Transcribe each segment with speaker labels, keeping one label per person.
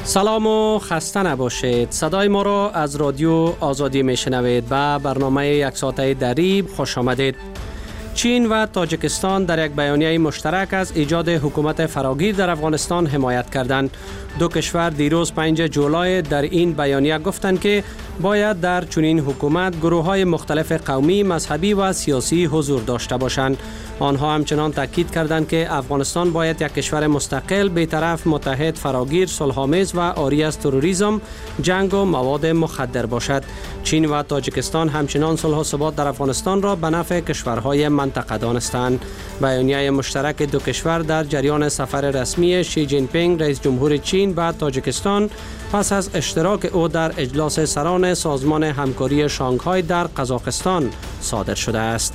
Speaker 1: سلام و خسته نباشید. صدای ما را از رادیو آزادی میشنوید و برنامه یک ساعته دریب خوش آمدید. چین و تاجیکستان در یک بیانیه مشترک از ایجاد حکومت فراگیر در افغانستان حمایت کردند. دو کشور دیروز 5 جولای در این بیانیه گفتند که باید در چنین حکومت گروه‌های مختلف قومی، مذهبی و سیاسی حضور داشته باشند. آنها همچنان تاکید کردند که افغانستان باید یک کشور مستقل، بی‌طرف، متحد، فراگیر، صلح‌آمیز و عاری از تروریسم، جنگ و مواد مخدر باشد. چین و تاجیکستان همچنان صلح و ثبات در افغانستان را به نفع کشورهای منطقه دانستند. بیانیه مشترک دو کشور در جریان سفر رسمی شی جین پینگ رئیس جمهور چین و تاجیکستان پس از اشتراک او در اجلاس سران سازمان همکاری شانگهای در قزاقستان صادر شده است.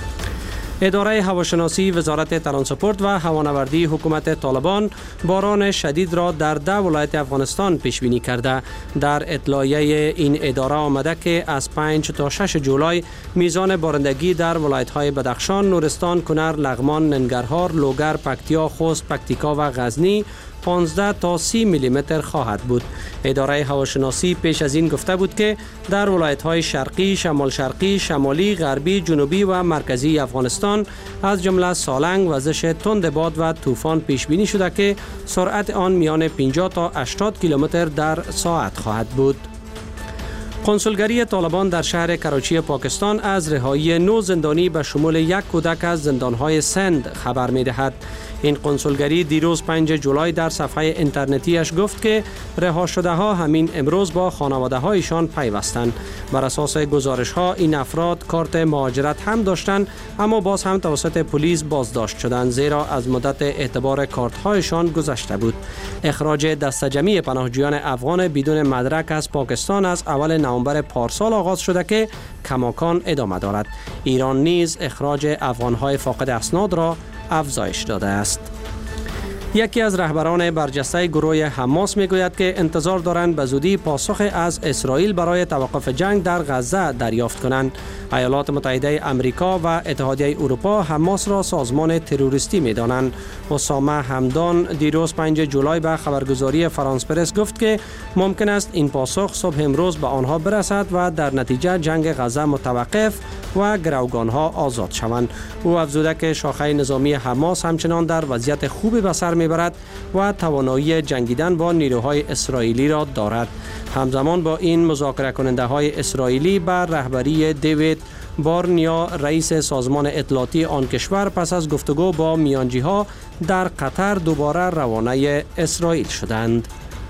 Speaker 1: اداره هواشناسی وزارت ترانسپورت و هوانوردی حکومت طالبان باران شدید را در 10 ولایت افغانستان پیش بینی کرده. در اطلاعیه این اداره آمده که از 5 تا 6 جولای میزان بارندگی در ولایت‌های بدخشان، نورستان، کنر، لغمان، ننگرهار، لوگر، پکتیا، خوست، پکتیکا و غزنی 15 تا 30 میلیمتر خواهد بود. اداره هواشناسی پیش از این گفته بود که در ولایت‌های شرقی، شمال شرقی، شمالی، غربی، جنوبی و مرکزی افغانستان از جمله سالنگ وزش تند باد و طوفان پیش بینی شده که سرعت آن میان 50 تا 80 کیلومتر در ساعت خواهد بود. کنسولگری طالبان در شهر کراچی پاکستان از رهایی 9 زندانی به شمول 1 کودک از زندانهای سند خبر می دهد. این کنسولگری دیروز 5 جولای در صفحه اینترنتیش گفت که رها شده ها همین امروز با خانواده هایشان پیوستند. بر اساس گزارش ها این افراد کارت مهاجرت هم داشتند اما باز هم توسط پلیس بازداشت شدند زیرا از مدت اعتبار کارت هایشان گذشته بود. اخراج دسته جمعی پناهجویان افغان بدون مدرک از پاکستان از اول نوامبر پارسال آغاز شده که کماکان ادامه دارد. ایران نیز اخراج افغان‌های فاقد اسناد را افزایش داده است. یکی از رهبران برجسته گروه حماس میگوید که انتظار دارند به زودی پاسخ از اسرائیل برای توقف جنگ در غزه دریافت کنند. ایالات متحده آمریکا و اتحادیه اروپا حماس را سازمان تروریستی می‌دانند. اسامه همدان دیروز 5 جولای به خبرگزاری فرانس پرس گفت که ممکن است این پاسخ صبح امروز به آنها برسد و در نتیجه جنگ غزه متوقف و گروگانها آزاد شوند. او افزوده که شاخه نظامی حماس همچنان در وضعیت خوبی به سر میبرد و توانایی جنگیدن با نیروهای اسرائیلی را دارد. همزمان با این مذاکره کننده های اسرائیلی بر رهبری دیوید بارنیا رئیس سازمان اطلاعاتی آن کشور پس از گفتگو با میانجی ها در قطر دوباره روانه اسرائیل شدند.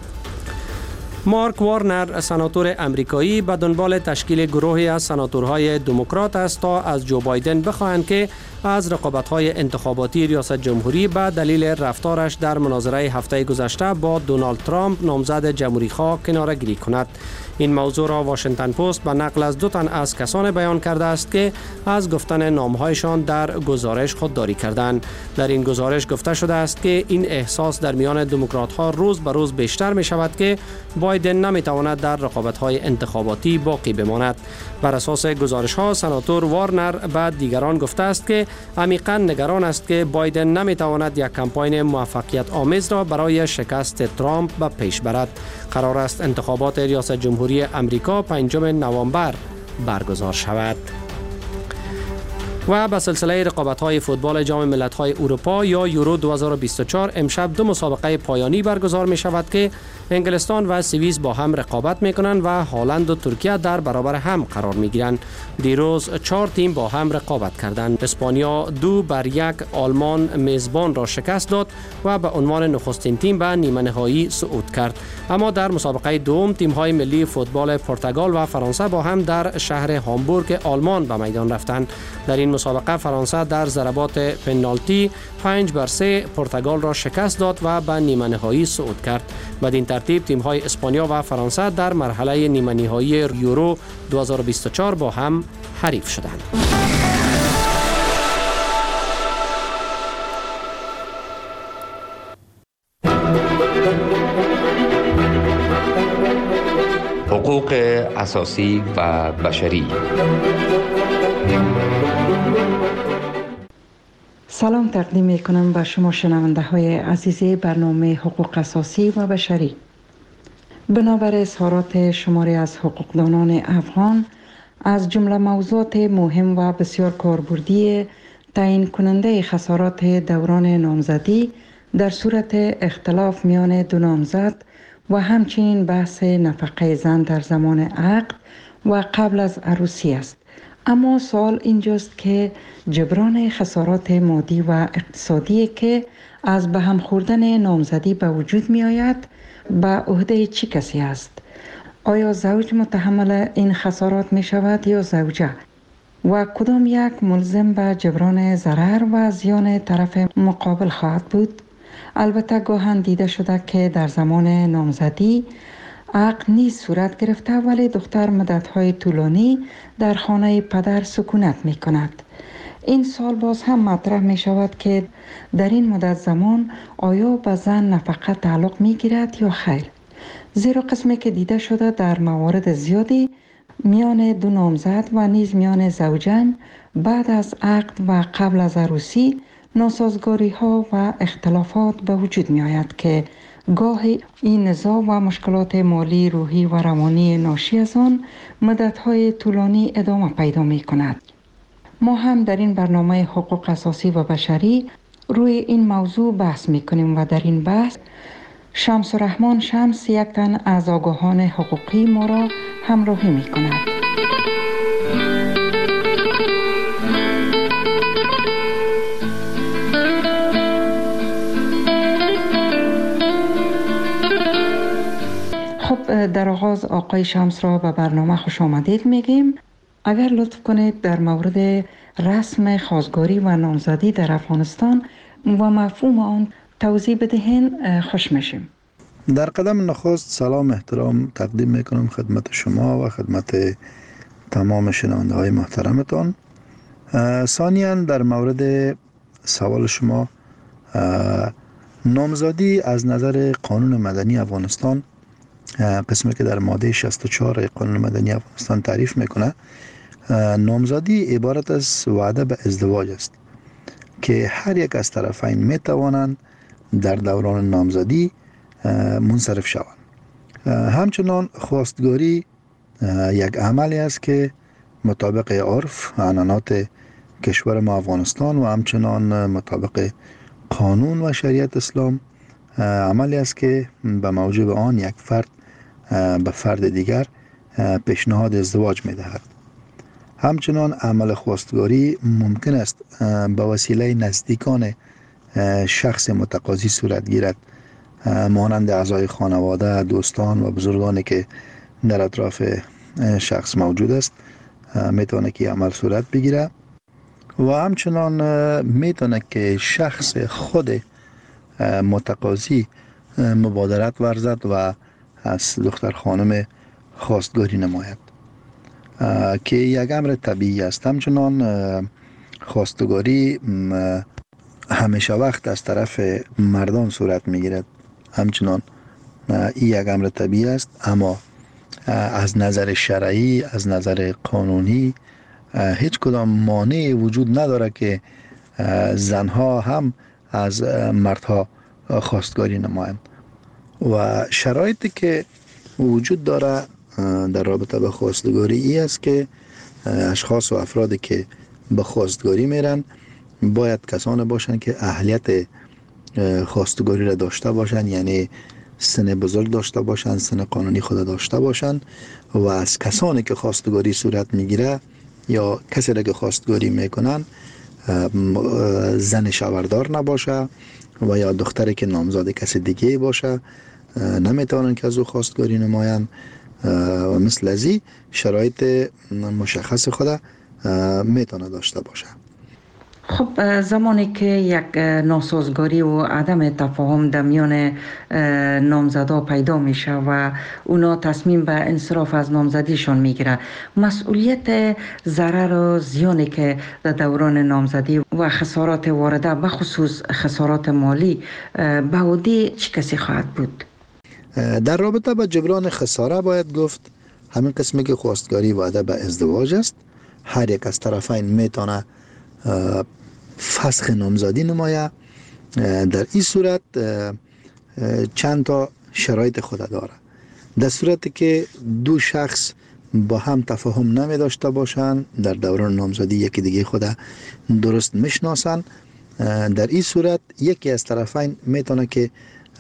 Speaker 1: مارک وارنر سناتور امریکایی به دنبال تشکیل گروهی از سناتورهای دموکرات است تا از جو بایدن بخواهند که از رقابت‌های انتخاباتی ریاست جمهوری به دلیل رفتارش در مناظره هفته گذشته با دونالد ترامپ نامزد جمهوری‌خواه کناره‌گیری کند. این موضوع را واشنگتن پست به نقل از 2 تن از کسان بیان کرده است که از گفتن نامهایشان در گزارش خودداری کردند. در این گزارش گفته شده است که این احساس در میان دموکرات‌ها روز به روز بیشتر می شود که بایدن نمیتواند در رقابت‌های انتخاباتی باقی بماند. بر اساس گزارش‌ها سناتور وارنر به دیگران گفته است که عمیقاً نگران است که بایدن نمیتواند یک کمپاین موفقیت آمیز را برای شکست ترامپ به پیش برد. قرار است انتخابات ریاست جمهوری امریکا 5 نوامبر برگزار شود. و به سلسله رقابت‌های فوتبال جام ملت‌های اروپا یا یورو 2024 امشب 2 مسابقه پایانی برگزار می شود که انگلستان و سوئیس با هم رقابت می کنند و هالند و ترکیه در برابر هم قرار می گیرند. دیروز 4 تیم با هم رقابت کردند. اسپانیا 2-1 آلمان میزبان را شکست داد و به عنوان نخستین تیم به نیمه نهایی صعود کرد. اما در مسابقه دوم تیم‌های ملی فوتبال پرتغال و فرانسه با هم در شهر هامبورگ آلمان به میدان رفتند. در این مسابقه فرانسه در ضربات پنالتی 5-3 پرتغال را شکست داد و به نیمه نهایی صعود کرد. بدین ترتیب تیم‌های اسپانیا و فرانسه در مرحله نیمه نهایی یورو 2024 با هم حریف شدند.
Speaker 2: حقوق اساسی و بشری.
Speaker 3: سلام تقدیم می کنم به شما شنونده های عزیز برنامه حقوق اساسی و بشری. بنابر اظهارات شماری از حقوقدانان افغان، از جمله موضوعات مهم و بسیار کاربردی تعیین کننده خسارات دوران نامزدی در صورت اختلاف میان دو نامزد و همچنین بحث نفقه زن در زمان عقد و قبل از عروسی است. اما سوال اینجاست که جبران خسارات مادی و اقتصادی که از به هم خوردن نامزدی به وجود می آید به عهده چه کسی است؟ آیا زوج متحمل این خسارات می شود یا زوجه؟ و کدام یک ملزم به جبران ضرر و زیان طرف مقابل خواهد بود؟ البته گاهن دیده شده که در زمان نامزدی عقد نیز صورت گرفته ولی دختر مدت‌های طولانی در خانه پدر سکونت می کند. این سال باز هم مطرح می شود که در این مدت زمان آیا به زن نفقه تعلق می گیرد یا خیر؟ زیرا قسمی که دیده شده در موارد زیادی میان دو نامزد و نیز میان زوجین بعد از عقد و قبل از عروسی ناسازگاری ها و اختلافات به وجود می آید که گاهی این نزاع و مشکلات مالی، روحی و روانی ناشی از آن مدت‌های طولانی ادامه پیدا می کند. ما هم در این برنامه حقوق اساسی و بشری روی این موضوع بحث می کنیم و در این بحث شمس الرحمن شمس یک تن از آگاهان حقوقی ما را همراهی می کند. خب در آغاز آقای شمس را به برنامه خوش آمدید میگیم. اگر لطف کنید در مورد رسم خواستگاری و نامزدی در افغانستان و مفهوم آن توضیح بدهین خوش میشیم.
Speaker 4: در قدم نخست سلام احترام تقدیم میکنم خدمت شما و خدمت تمام شنونده های محترمتان. ثانیاً در مورد سوال شما، نامزدی از نظر قانون مدنی افغانستان، قسمی که در ماده 64 قانون مدنی افغانستان تعریف میکنه، نامزدی عبارت از وعده به ازدواج است که هر یک از طرفین میتوانند در دوران نامزدی منصرف شوند. همچنان خواستگاری یک عملی است که مطابق عرف و عنعنات کشور ما افغانستان و همچنان مطابق قانون و شریعت اسلام عملی است که به موجب آن یک فرد به فرد دیگر پیشنهاد ازدواج می‌دهد. همچنان عمل خواستگاری ممکن است به وسیله نزدیکان شخص متقاضی صورت گیرد، مانند اعضای خانواده، دوستان و بزرگانی که در اطراف شخص موجود است میتونه که عمل صورت بگیره و همچنان میتونه که شخص خود متقاضی مبادرت ورزد و از دختر خانم خواستگاری نماید که یک امر طبیعی است. همچنان خواستگاری همیشه وقت از طرف مردان صورت میگیرد، همچنان این یک امر طبیعی است، اما از نظر شرعی، از نظر قانونی هیچ کدام مانعی وجود نداره که زنها هم از مردها خواستگاری نمایند و شرایطی که وجود داره در رابطه به خواستگاری ای است که اشخاص و افرادی که به خواستگاری میرن باید کسانی باشند که اهلیت خواستگاری را داشته باشند، یعنی سن بزرگ داشته باشند، سن قانونی خود داشته باشند و از کسانی که خواستگاری صورت میگیره یا کسی را که خواستگاری میکنن زن شوهردار نباشه و یا دختری که نامزد کسی دیگه باشه نمیتونن که از او خواستگاری نمایند و مثل ازی شرایط مشخص خود میتونه داشته باشه.
Speaker 3: خب زمانی که یک ناسازگاری و عدم تفاهم در میان نامزدا پیدا میشه و اونا تصمیم به انصراف از نامزدیشان میگیره، مسئولیت ضرر و زیانی که در دوران نامزدی و خسارات وارده به خصوص خسارات مالی به عهده چه کسی خواهد بود؟
Speaker 4: در رابطه با جبران خساره باید گفت همین قسمی که خواستگاری وعده به ازدواج است، هر یک از طرفین میتونه فسخ نامزدی نمایه. در این صورت چند تا شرایط خود داره. در صورتی که دو شخص با هم تفاهم نمی داشته باشند، در دوران نامزدی یکی دیگه خود درست میشناسند، در این صورت یکی از طرفین میتونه که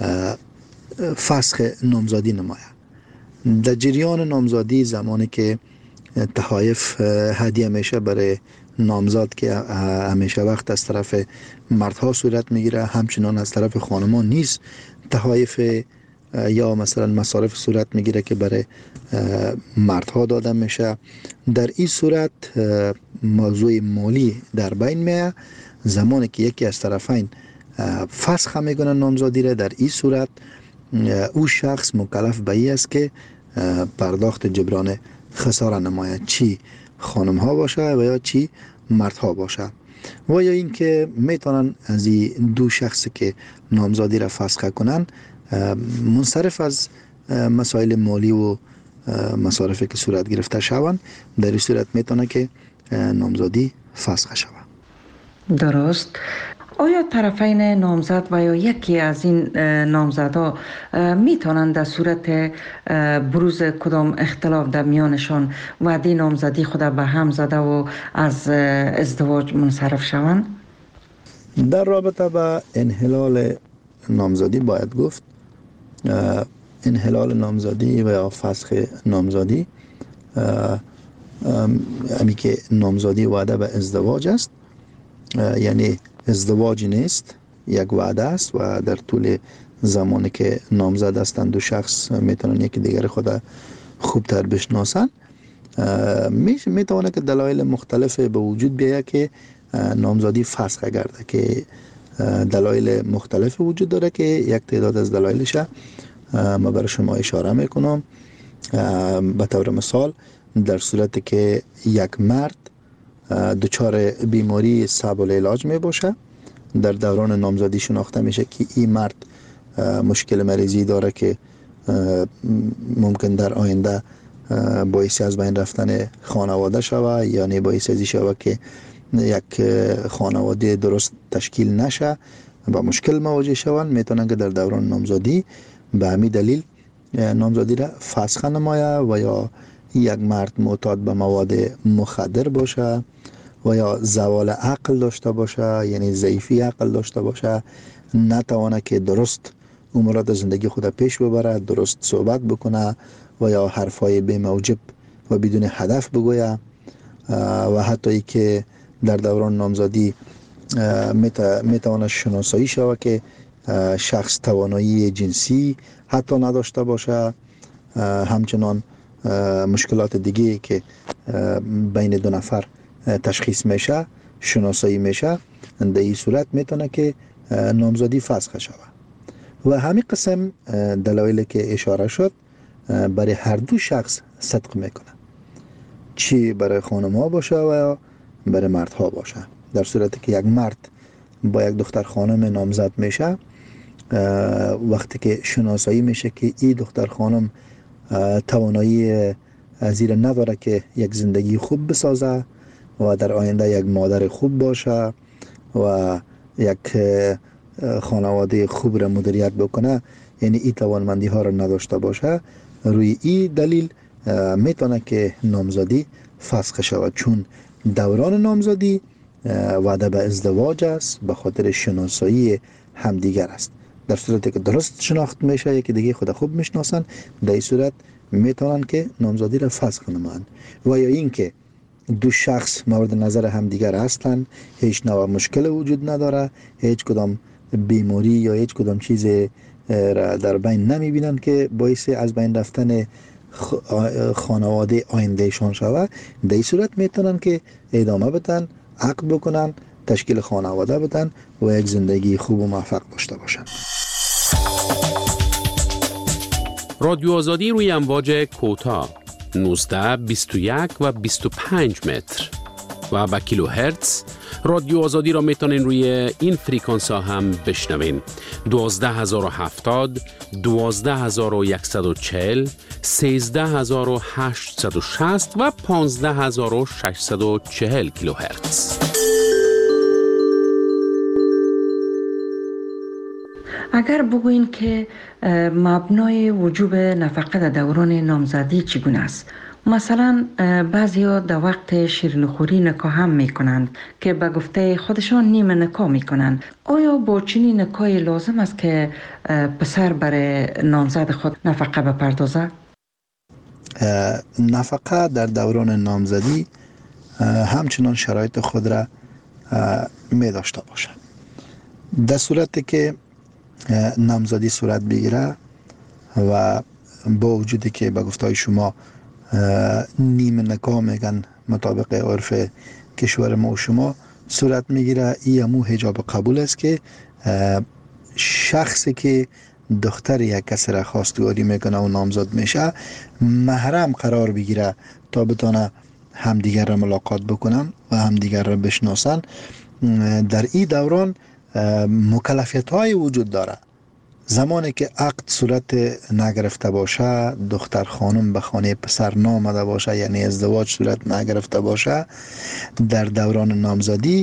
Speaker 4: فسخ نامزدی نماید. در جریان نامزدی زمانی که تحایف هدیه میشه برای نامزد که همیشه وقت از طرف مردها صورت میگیره، همچنان از طرف خانمان نیز تحایف یا مثلا مصارف صورت میگیره که برای مردها داده میشه. در این صورت موضوع مالی در بین میاد. زمانی که یکی از طرفین فسخ میکنه نامزدی را، در این صورت او شخص مکلف به این است که پرداخت جبران خساره نماید، چی خانم ها باشه و یا چی مردها باشه. و یا اینکه میتونن از این دو شخصی که نامزدی را فسخ کنن منصرف از مسائل مالی و مصارفی که صورت گرفته شوند. در این صورت میتونه که نامزدی فسخ شود.
Speaker 3: درست. آیا طرفین نامزد و یا یکی از این نامزدها میتونند در صورت بروز کدام اختلاف در میانشان وعده نامزدی خود به هم زده و از ازدواج منصرف شوند؟
Speaker 4: در رابطه با انحلال نامزدی باید گفت انحلال نامزدی و یا فسخ نامزدی همی که نامزدی وعده به ازدواج است، یعنی ازدواج نیست، یک وعده است و در طول زمانی که نامزد هستند دو شخص میتونن یکی دیگر خود خوبتر بشناسن. میتونه که دلایل مختلف به وجود بیاید که نامزدی فسخ گرده، که دلایل مختلف وجود داره که یک تعداد از دلایلش ما برای شما اشاره میکنم. به طور مثال در صورتی که یک مرد دچار بیماری صعب العلاج می باشه، در دوران نامزدی شناخته میشه که این مرد مشکل مریضی داره که ممکن در آینده باعث از بین رفتن خانواده شوه، یعنی باعث ازی شوه که یک خانواده درست تشکیل نشه و مشکل مواجه شوند. میتونن که در دوران نامزدی به همین دلیل نامزدی را فسخ نماید. و یا یک مرد معتاد به مواد مخدر باشه و یا زوال عقل داشته باشه، یعنی ضعیفی عقل داشته باشه، نتوانه که درست امورات زندگی خود پیش ببره، درست صحبت بکنه و یا حرفای بی موجب و بدون هدف بگویه. و حتی ای که در دوران نامزدی میتوانه شناسایی شوه که شخص توانایی جنسی حتی نداشته باشه. همچنان مشکلات دیگه که بین دو نفر تشخیص میشه، شناسایی میشه، در این صورت میتونه که نامزدی فسخ شود. و همین قسم دلایلی که اشاره شد برای هر دو شخص صدق میکنه، چی برای خانم ها باشه و یا برای مرد ها باشه. در صورتی که یک مرد با یک دختر خانم نامزد میشه، وقتی که شناسایی میشه که این دختر خانم توانایی زیر نداره که یک زندگی خوب بسازه و در آینده یک مادر خوب باشه و یک خانواده خوب را مدیریت بکنه، یعنی این توانمندی ها را نداشته باشه، روی این دلیل میتونه که نامزدی فسخ شود، چون دوران نامزدی وعده به ازدواج است، به خاطر شناسایی همدیگر است. در صورتی که درست شناخت میشه، یکی دیگه خود خوب میشناسن، در این صورت میتونن که نامزدی را فسخ نمایند. و یا اینکه دو شخص مورد نظر همدیگر هستند، هیچ نوع مشکل وجود نداره، هیچ کدام بیماری یا هیچ کدام چیز را در بین نمیبینن که باعث از بین رفتن خانواده آیندهشان شود، در این صورت میتونن که ادامه بدن، عقد بکنن، تشکیل خانواده بدن و یک زندگی خوب و موفق داشته باشن.
Speaker 5: رادیو آزادی روی امواج کوتاه 19، 21 و 25 متر و با کیلو هرتز. رادیو آزادی را میتونین روی این فریکانس ها هم بشنوین: 12070، 12140، 13860 و 15640 کیلو هرتز.
Speaker 3: اگر بگوین که مبنای وجوب نفقه در دوران نامزدی چگونه است؟ مثلا بعضیا در وقت شیرینیخوری نکاح هم میکنند که به گفته خودشان نیمه نکاح میکنند. آیا با چنین نکاحی لازم است که پسر برای نامزد خود نفقه بپردازد؟
Speaker 4: نفقه در دوران نامزدی همچنان شرایط خود را می داشته باشد. در صورتی که نامزدی صورت بگیره و با وجودی که به گفته شما نیمه نکاح میگن مطابق عرف کشور ما و شما صورت میگیره، این همون حجاب قبول است که شخصی که دختر یک کس را خواستگاری میکنه و نامزد میشه محرم قرار بگیره تا بتونه همدیگر را ملاقات بکنن و همدیگر را بشناسن. در این دوران مکلفیت های وجود داره. زمانی که عقد صورت نگرفته باشه، دختر خانم به خانه پسر نامده باشه، یعنی ازدواج صورت نگرفته باشه، در دوران نامزدی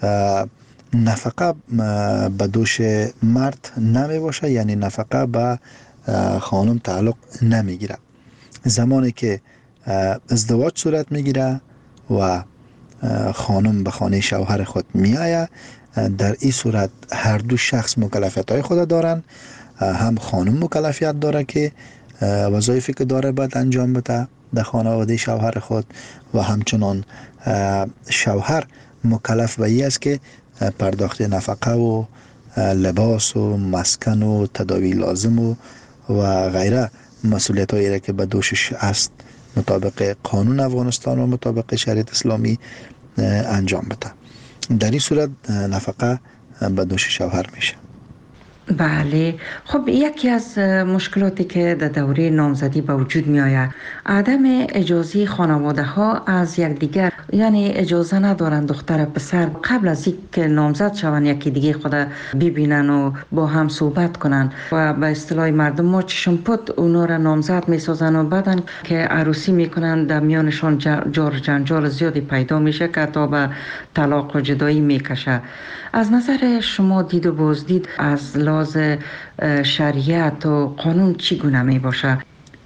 Speaker 4: نفقه به دوش مرد نمی باشه، یعنی نفقه به خانم تعلق نمیگیره. زمانی که ازدواج صورت میگیره و خانم به خانه شوهر خود میآید، در این صورت هر دو شخص مکلفیت های خود دارن. هم خانم مکلفیت داره که وظایفی که داره باید انجام بده در خانواده شوهر خود و همچنان شوهر مکلف به این است که پرداخت نفقه و لباس و مسکن و تداوی لازم و غیره مسئولیت هایی را که به دوشش است مطابق قانون افغانستان و مطابق شریعت اسلامی انجام بده. در این صورت نفقه به دوش شوهر میشه.
Speaker 3: بله. خب یکی از مشکلاتی که در دوره نامزدی به وجود می آید عدم اجازه خانواده ها از یکدیگر، یعنی اجازه ندارند دختر پسر قبل از اینکه نامزد شوند یکی دیگه خود ببینن و با هم صحبت کنن و به اصطلاح مردم ما چشم پد اونا را نامزد می سازن و بعدن که عروسی میکنن در میانشان جار جنجال زیادی پیدا میشه که تا به طلاق و جدایی میکشه. از نظر شما دید و بازدید از لحاظ شریعت و قانون چگونه می باشه؟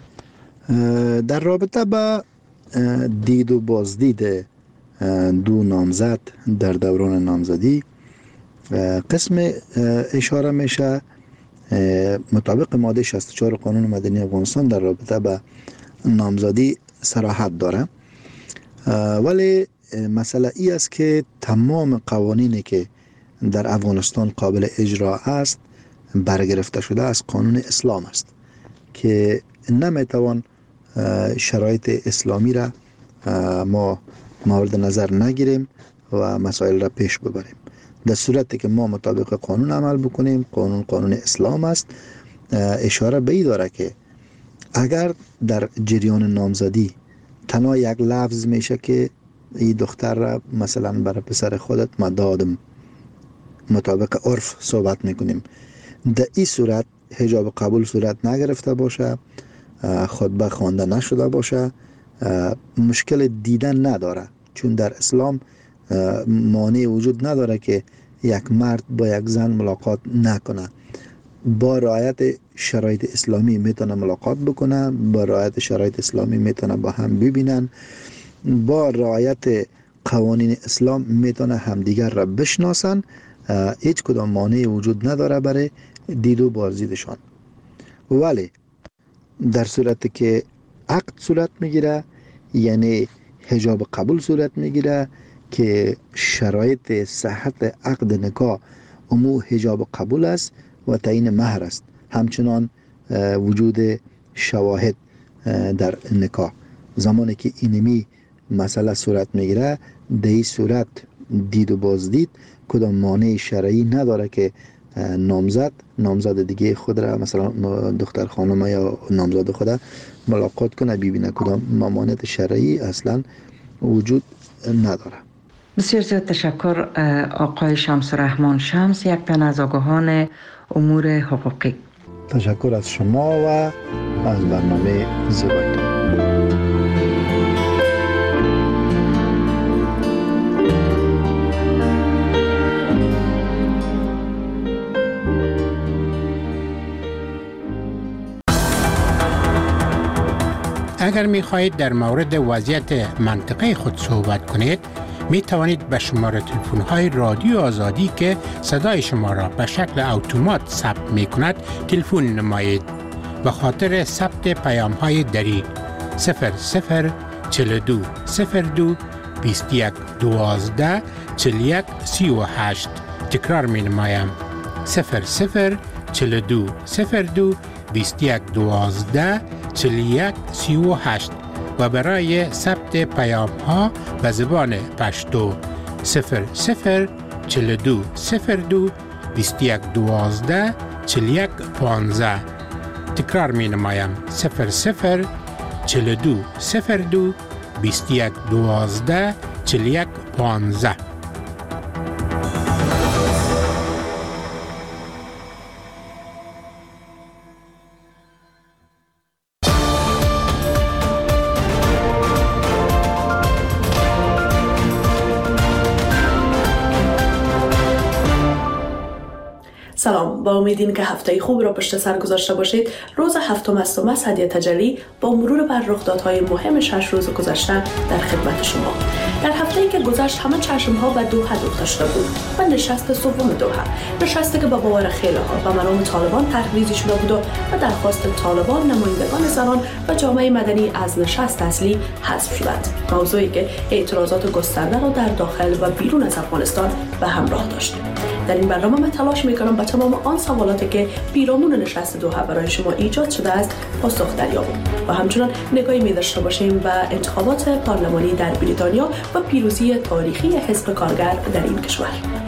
Speaker 4: در رابطه با دید و بازدید دو نامزد در دوران نامزدی قسم اشاره میشه مطابق ماده 64 قانون مدنی افغانستان در رابطه با نامزدی صراحت داره، ولی مسئله ای است که تمام قوانینی که در افغانستان قابل اجرا است برگرفته شده از قانون اسلام است که نمیتوان شرایط اسلامی را ما مورد نظر نگیریم و مسائل را پیش ببریم. در صورتی که ما مطابق قانون عمل بکنیم، قانون اسلام است، اشاره به این داره که اگر در جریان نامزدی تنها یک لفظ میشه که این دختر را مثلا برای پسر خودت مدادم مطابق عرف صحبت میکنیم، در این صورت حجاب قبول صورت نگرفته باشه، خطبه خوانده نشده باشه، مشکل دیدن نداره، چون در اسلام مانع وجود نداره که یک مرد با یک زن ملاقات نکنه. با رعایت شرایط اسلامی میتونه ملاقات بکنه، با رعایت شرایط اسلامی میتونه با هم ببینن، با رعایت قوانین اسلام میتونه همدیگر را بشناسن. هیچ کدام مانع وجود نداره برای دید و بازدیدشان. ولی در صورتی که عقد صورت میگیره، یعنی حجاب قبول صورت میگیره که شرایط صحت عقد نکاح امو حجاب قبول است و تعیین مهر است، همچنان وجود شواهد در نکاح. زمانی که اینمی مسئله صورت میگیره، در این صورت دید و بازدید کدام مانع شرعی نداره که نامزد دیگه خود را مثلا دختر خانم یا نامزد خود ملاقات کنه، ببینه. کدام ممانعت شرعی اصلا وجود نداره.
Speaker 3: بسیار زیاد تشکر آقای شمس الرحمن شمس، یک تن از آگاهان امور حقوقی.
Speaker 4: تشکر از شما و از برنامه زیبایتون.
Speaker 6: اگر می خواهید در مورد وضعیت منطقه خود صحبت کنید، می توانید به شماره تلفن های رادیو آزادی که صدای شما را به شکل اتومات ثبت می کند تلفن نمایید. به خاطر ثبت پیام های دری 0042 02 21 12 41 38. تکرار می نمایم 0042 02 21 12 41 38 و برای ثبت پیام ها به زبان پشتو 0042 02 21 12 41 15. تکرار می نمایم 0042 02 21 12 41 15.
Speaker 7: سلام، با امیدیم که هفته خوب را پشت سر گذاشته باشید. روز هفتم از مذهدی تجلی با مرور بر رخدادهای مهم 6 روز گذشته در خدمت شما. در هفته‌ای که گذشت همه چشم‌ها به دوحه دوخته شده بود و نشست سوم دوحه، نشستی که با باور خیلی‌ها به مرام طالبان تحریزی شده بود و درخواست طالبان نمایندگان زنان و جامعه مدنی از نشست اصلی حذف شدند. موضوعی که اعتراضات گسترده را در داخل و بیرون از افغانستان به همراه داشت. در این برنامه من تلاش می‌کنم به تمام آن سوالاتی که پیرامون نشست دوحه برای شما ایجاد شده است پاسخ دریابیم و همچنان نگاهی می‌داشته باشیم به انتخابات پارلمانی در بریتانیا و پیروزی تاریخی حزب کارگر در این کشور.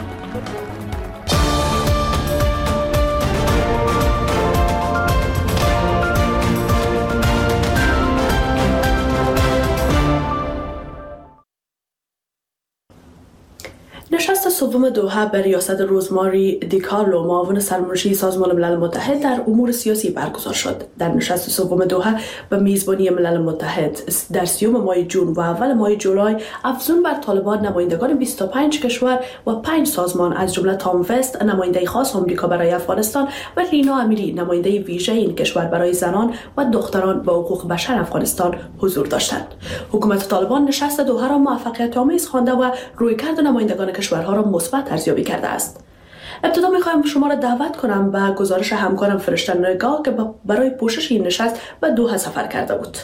Speaker 7: نشست سوم دوحه به ریاست روزماری دیکارلو، معاون سرمنشی سازمان ملل متحد در امور سیاسی برگزار شد. در نشست سوم دوحه به میزبانی ملل متحد در 30 ماه جون و اول ماه جولای افزون بر طالبان نمایندگان 25 کشور و 5 سازمان از جمله تام وست نماینده خاص آمریکا برای افغانستان و لینا امیری نماینده ویژه این کشور برای زنان و دختران و حقوق بشر افغانستان حضور داشتند. حکومت طالبان نشست دوحه را موفقیت آمیز خوانده و رویکرد نمایندگان کشورها را مثبت ارزیابی کرده است. ابتدا می‌خوایم شما را دعوت کنم به گزارش همکارم فرشته نگاه که برای پوشش این نشست به دوحه سفر کرده بود.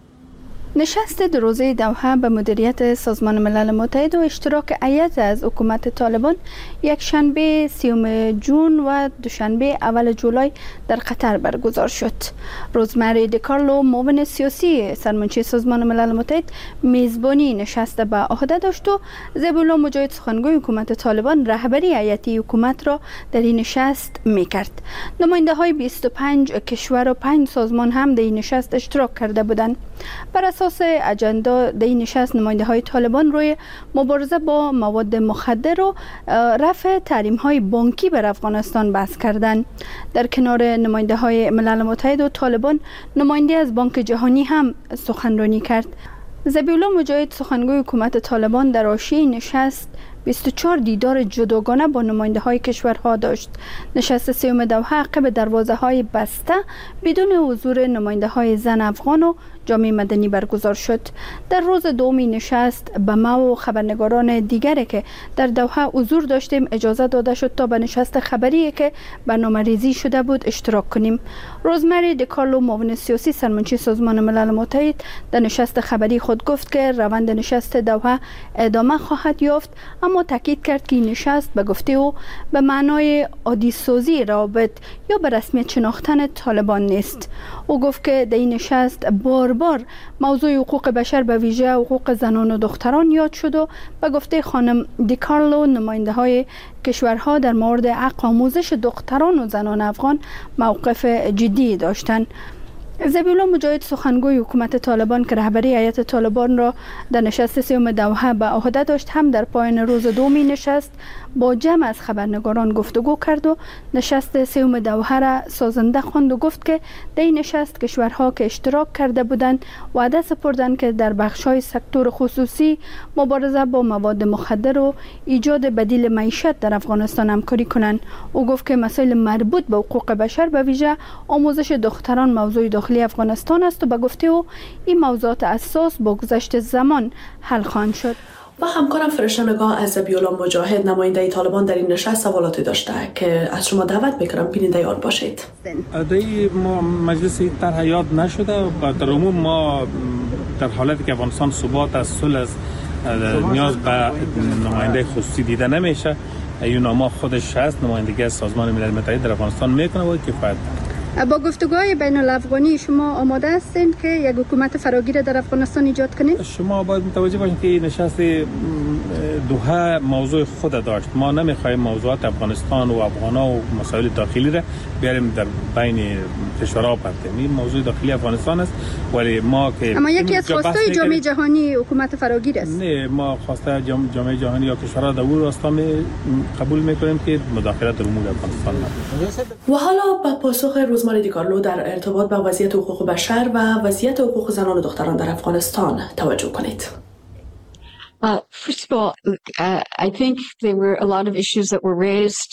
Speaker 8: نشست دو روزه دوحه به مدیریت سازمان ملل متحد و اشتراک هیئت از حکومت طالبان یک شنبه 30 جون و دوشنبه اول جولای در قطر برگزار شد. روزمری دیکارلو، معاون سیاسی سرمنشی سازمان ملل متحد، میزبانی نشست به عهده داشت و زبی‌الله مجاهد، سخنگوی حکومت طالبان، رهبری هیئتی حکومت را در این نشست می‌کرد. نماینده های 25 کشور و 5 سازمان هم در این نشست اشتراک کرده بودند. بر اساس اجندا در این نشست نماینده های طالبان روی مبارزه با مواد مخدر و رفع تحریم های بانکی بر افغانستان بحث کردند. در کنار نماینده های ملل متحد و طالبان، نماینده از بانک جهانی هم سخنرانی کرد. زبی‌الله مجاهد، سخنگوی حکومت طالبان، در حاشیه نشست 24 دیدار جداگانه با نماینده های کشورها داشت. نشست سوم دوحه عقب دروازه های بسته بدون حضور نماینده های زن افغان و جامعه مدنی برگزار شد. در روز دومی نشست به ما و خبرنگاران دیگری که در دوحه حضور داشتیم اجازه داده شد تا به نشست خبری که برنامه‌ریزی شده بود اشتراک کنیم. روزمری دیکارلو، معاون سیاسی سرمنشی سازمان ملل متحد، در نشست خبری خود گفت که روند نشست دوحه ادامه خواهد یافت، اما تاکید کرد که این نشست به گفته او به معنای عادی سازی روابط یا به رسمیت شناختن طالبان نیست. او گفت که در این نشست بار موضوع حقوق بشر به ویژه حقوق زنان و دختران یاد شد و به گفته خانم دیکارلو نماینده های کشورها در مورد حق آموزش دختران و زنان افغان موقف جدی داشتند. زبی‌الله مجاهد، سخنگوی حکومت طالبان که رهبری هیئت طالبان را در نشست سوم دوحه به عهده داشت، هم در پایان روز دومی نشست با جمع از خبرنگاران گفتگو کرد و نشست سوم دوحه را سازنده خواند و گفت که در این نشست کشورها که اشتراک کرده بودند وعده سپردند که در بخش‌های سکتور خصوصی، مبارزه با مواد مخدر و ایجاد بدیل معیشت در افغانستان همکاری کنند. او گفت که مسائل مربوط به حقوق بشر به ویژه آموزش دختران موضوع داخلی افغانستان است و به گفته او این موضوعات اساس با گذشت زمان حل خواهند شد.
Speaker 7: و همکارم فرشته نگاه از ذبیح‌الله مجاهد نماینده طالبان در این نشست سوالاتی داشته که از شما دعوت میکنم بیننده آن باشید.
Speaker 9: ما مجلس طرح یاد نشده و در عموم ما در حالتی که افغانستان ثبات از صلح است نیاز به نماینده خصوصی دیده نمیشه. یوناما خودش هست، نمایندگی از سازمان ملل متحد در افغانستان میکنه و کفایت.
Speaker 8: با گفتگوهای بین الافغانی شما آماده هستین که یک حکومت فراگیر در افغانستان ایجاد کنید؟
Speaker 9: شما باید متوجه باشید که نشست دوحه موضوع خود داشت. ما نمیخوایم موضوعات افغانستان و افغانا و مسائل داخلی را بیاریم در بین کشورها پرتیم. این موضوع داخلی افغانستان است، ولی ما که
Speaker 8: اما یکی از خواستای جامعه جهانی حکومت فراگیر است.
Speaker 9: نه، ما خواسته جامعه جهانی یا کشورها در اون راستا قبول میکنیم که مداخله در امور افغانستان نباشه.
Speaker 7: و حالا به پاسخ روزماری دیکارلو در ارتباط با وضعیت حقوق بشر و وضعیت حقوق زنان و دختران در افغانستان توجه کنید.
Speaker 10: First of all, I think there were a lot of issues that were raised.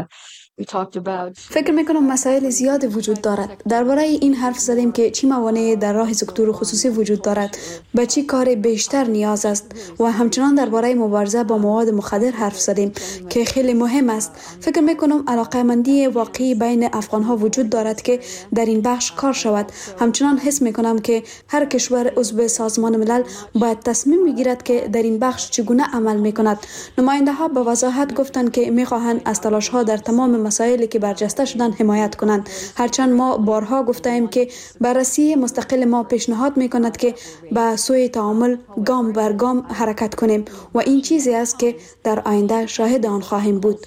Speaker 8: فکر میکنم مسائل زیاد وجود دارد. درباره این حرف زدیم که چی موانع در راه سکتور خصوصی وجود دارد، به چی کار بیشتر نیاز است و همچنان درباره مبارزه با مواد مخدر حرف زدیم که خیلی مهم است. فکر میکنم علاقه‌مندی واقعی بین افغان‌ها وجود دارد که در این بخش کار شود. همچنان حس میکنم که هر کشور عضو سازمان ملل باید تصمیم بگیرد که در این بخش چگونه عمل میکند. نماینده‌ها به وضاحت گفتند که میخواهند از تلاش‌ها در تمام مسائلی که برجسته شدن حمایت کنند. هرچند ما بارها گفتیم که بررسی مستقل ما پیشنهاد میکند که به سوی تعامل گام بر گام حرکت کنیم و این چیزی است که در آینده شاهد آن خواهیم بود.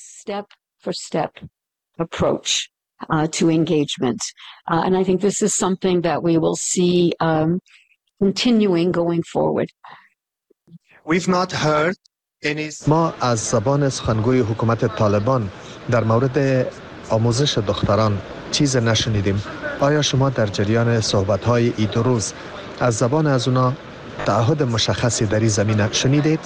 Speaker 10: To engagement. And I think this is something that we will see continuing going forward.
Speaker 11: We've not heard ما از زبان سخنگوی حکومت طالبان در مورد آموزش دختران چیز نشنیدیم. آیا شما در جریان صحبت‌های این دو روز از زبان از اونا تعهد مشخصی در این زمینه شنیدید؟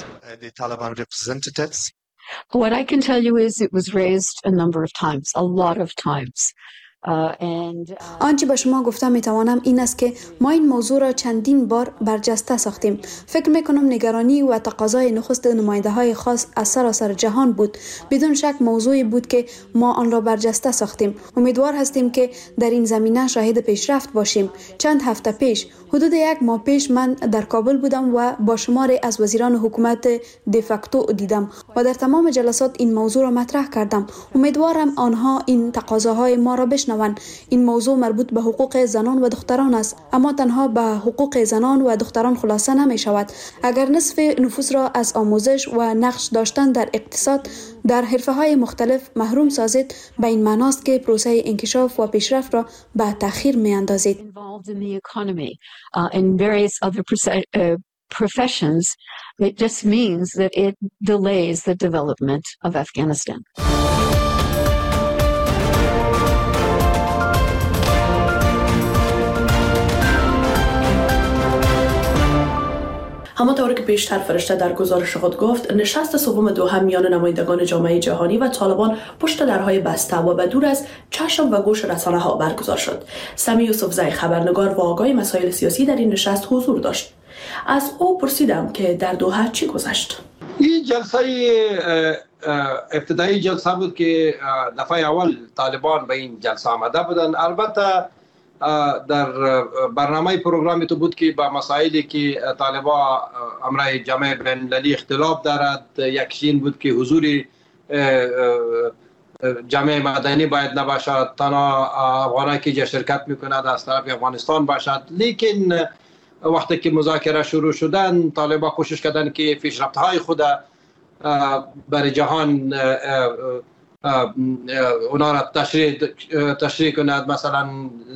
Speaker 10: What I can tell you is it was raised a number of times, a lot of times.
Speaker 8: آنچه به شما گفتم میتوانم این است که ما این موضوع را چندین بار برجسته ساختیم. فکر میکنم نگرانی و تقاضای نخست نماینده های خاص از سراسر جهان بود. بدون شک موضوعی بود که ما آن را برجسته ساختیم. امیدوار هستیم که در این زمینه شاهد پیشرفت باشیم. چند هفته پیش، حدود یک ماه پیش، من در کابل بودم و با شماری از وزیران حکومت دیفاکتو دیدم و در تمام جلسات این موضوع را مطرح کردم. امیدوارم آنها این تقاضاهای ما را بشنوند. این موضوع مربوط به حقوق زنان و دختران است، اما تنها به حقوق زنان و دختران خلاصه نمی شود. اگر نصف نفوس را از آموزش و نقش داشتن در اقتصاد در حرفه‌های مختلف محروم سازید، به این معناست که پروسه انکشاف و پیشرفت را به تأخیر می‌اندازید.
Speaker 10: Professions, it just means that it delays the development of Afghanistan.
Speaker 7: همانطور که پیشتر فرشته در گزارش خود گفت، نشست سوم دوحه میان نمایندگان جامعه جهانی و طالبان پشت درهای بسته و به دور از چشم و گوش رسانه ها برگزار شد. سمی یوسفزئی خبرنگار و آگاه مسائل سیاسی در این نشست حضور داشت. از او پرسیدم که در دوحه چی گذشت.
Speaker 12: این جلسه ابتدایی جلسه بود که دفعه اول طالبان به این جلسه آمده بودن. البته در برنامه پروگرامی تو بود که با مسائلی که طالبان امرای جامعه بین‌المللی اختلاف دارد، یکیش این بود که حضور جامعه مدنی باید نباشد، تنها افغانایی که شرکت میکند از طرف افغانستان باشد. لیکن وقتی که مذاکره شروع شدن، طالبان کوشش کردن که پیشرفت‌های خود برای جهان اونا را تشریح کند. مثلا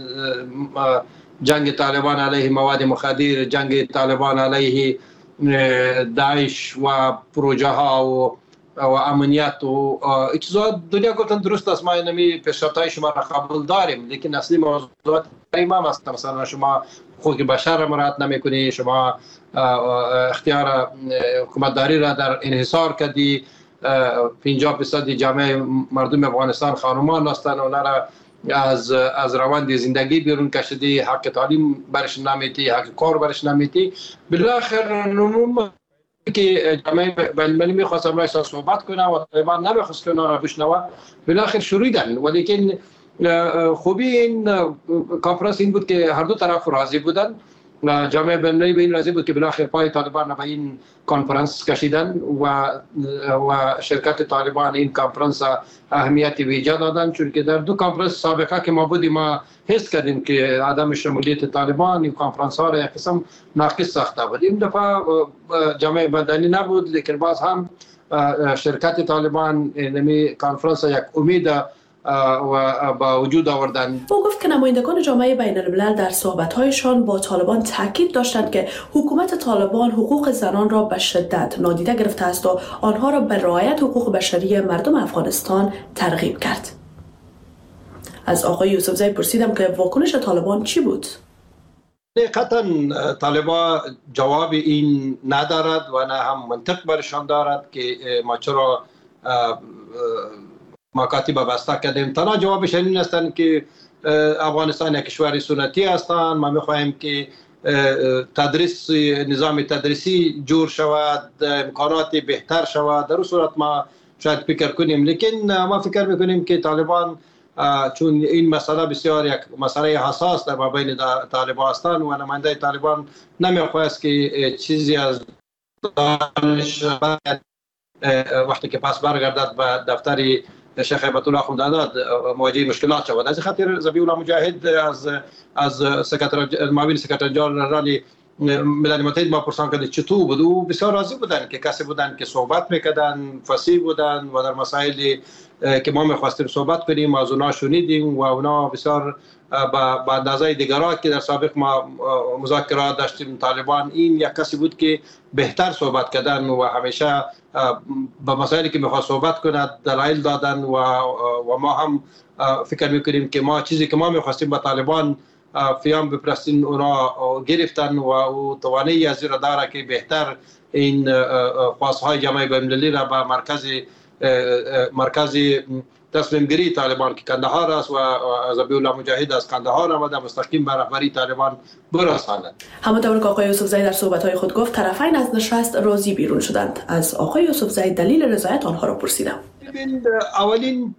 Speaker 12: جنگ طالبان علیه مواد مخدر، جنگ طالبان علیه داعش و پروژه ها و امنیت و چیزا. دنیا گفتن درست است، ما اینمی پیشرفت‌های شما را قبول داریم، لیکن اصلی موضوعات امام است. مثلا شما حقوق بشر را مراعات نمی‌کنی، شما اختیار حکومتداری را در انحصار کردی. 50% جامعه مردم افغانستان خانمان هستند، اونا را از روند زندگی بیرون کشیدی، حق تعلیم برش نمیتی، حق کار برش نمیتی. بالاخره نموم که جامعه بین‌المللی می‌خواست امروز صحبت کنه و طالبان نمی‌خواست که اونا را بشنوه، بالاخره شروعیدن. ولیکن خوبی این کنفرانس این بود که هر دو طرف راضی بودن. جامعه بین‌المللی به این راضی بود که بالاخره پای طالبان به این کنفرانس کشیدن و شرکت طالبان این کنفرانس اهمیت ویژه دادن، چون که در دو کنفرانس سابقه که ما بودیم ما حس کردیم که عدم شمولیت طالبان این کنفرانس ها را یک قسم ناقص ساخته بود. این دفعه جامعه مدنی نبود، لیکن باز هم شرکت طالبان نمی کنفرانس یک امید و با وجود آوردن.
Speaker 7: او گفت که نمایندگان جامعه بین الملل در صحبت‌هایشان با طالبان تاکید داشتند که حکومت طالبان حقوق زنان را به شدت نادیده گرفته است و آنها را به رعایت حقوق بشری مردم افغانستان ترغیب کرد. از آقای یوسفزی پرسیدم که واکنش طالبان چی بود؟
Speaker 12: حقیقتا طالبان جواب این ندارد و نه هم منطق برشان دارد که ما چرا مکاتب بسته کردیم. تنها جوابش این هستند که افغانستان یک کشور سنتی هستند، ما میخواهیم که تدریس نظام تدریسی جور شود، امکانات بهتر شود. در اون صورت ما شاید فکر کنیم، لیکن ما فکر میکنیم که طالبان چون این مسئله بسیار یک مسئله حساس در مابین طالبان هستند و نماینده طالبان نمیخواست که چیزی از دانش وقتی که پس برگردد به دفتر شیخ هیبت الله خمدانات مواجه مشکلات شود. از خاطر ذبیح الله مجاهد از معاون سکرتر جنرال ملل متحد ما پرسان کرد چطور بود، و بسیار راضی بودن که کسی بودن که صحبت میکردن، فصیح بودن و در مسائلی که ما میخواستیم صحبت کنیم از اونا شنیدیم و اونا بسیار با اندازه دیگرها که در سابق ما مذاکرات داشتیم طالبان، این یک کسی بود که بهتر صحبت کردن و همیشه با مسائلی که میخواست صحبت کند دلایل دادن و ما هم فکر میکنیم که ما چیزی که ما میخواستیم با طالبان فیام بپرستین اونا گرفتن و او توانایی از را داره که بهتر این خواستهای جامعه بین‌المللی را به مرکز تصمیم گیری طالبان که کندهار است و ذبیح الله مجاهد از کندهار آمده مستقیم به رهبری طالبان برساند.
Speaker 7: همانطور که آقای یوسفزی در صحبت‌های خود گفت طرفین از نشست راضی بیرون شدند. از آقای یوسفزی دلیل رضایت آنها را پرسیدم.
Speaker 12: اولین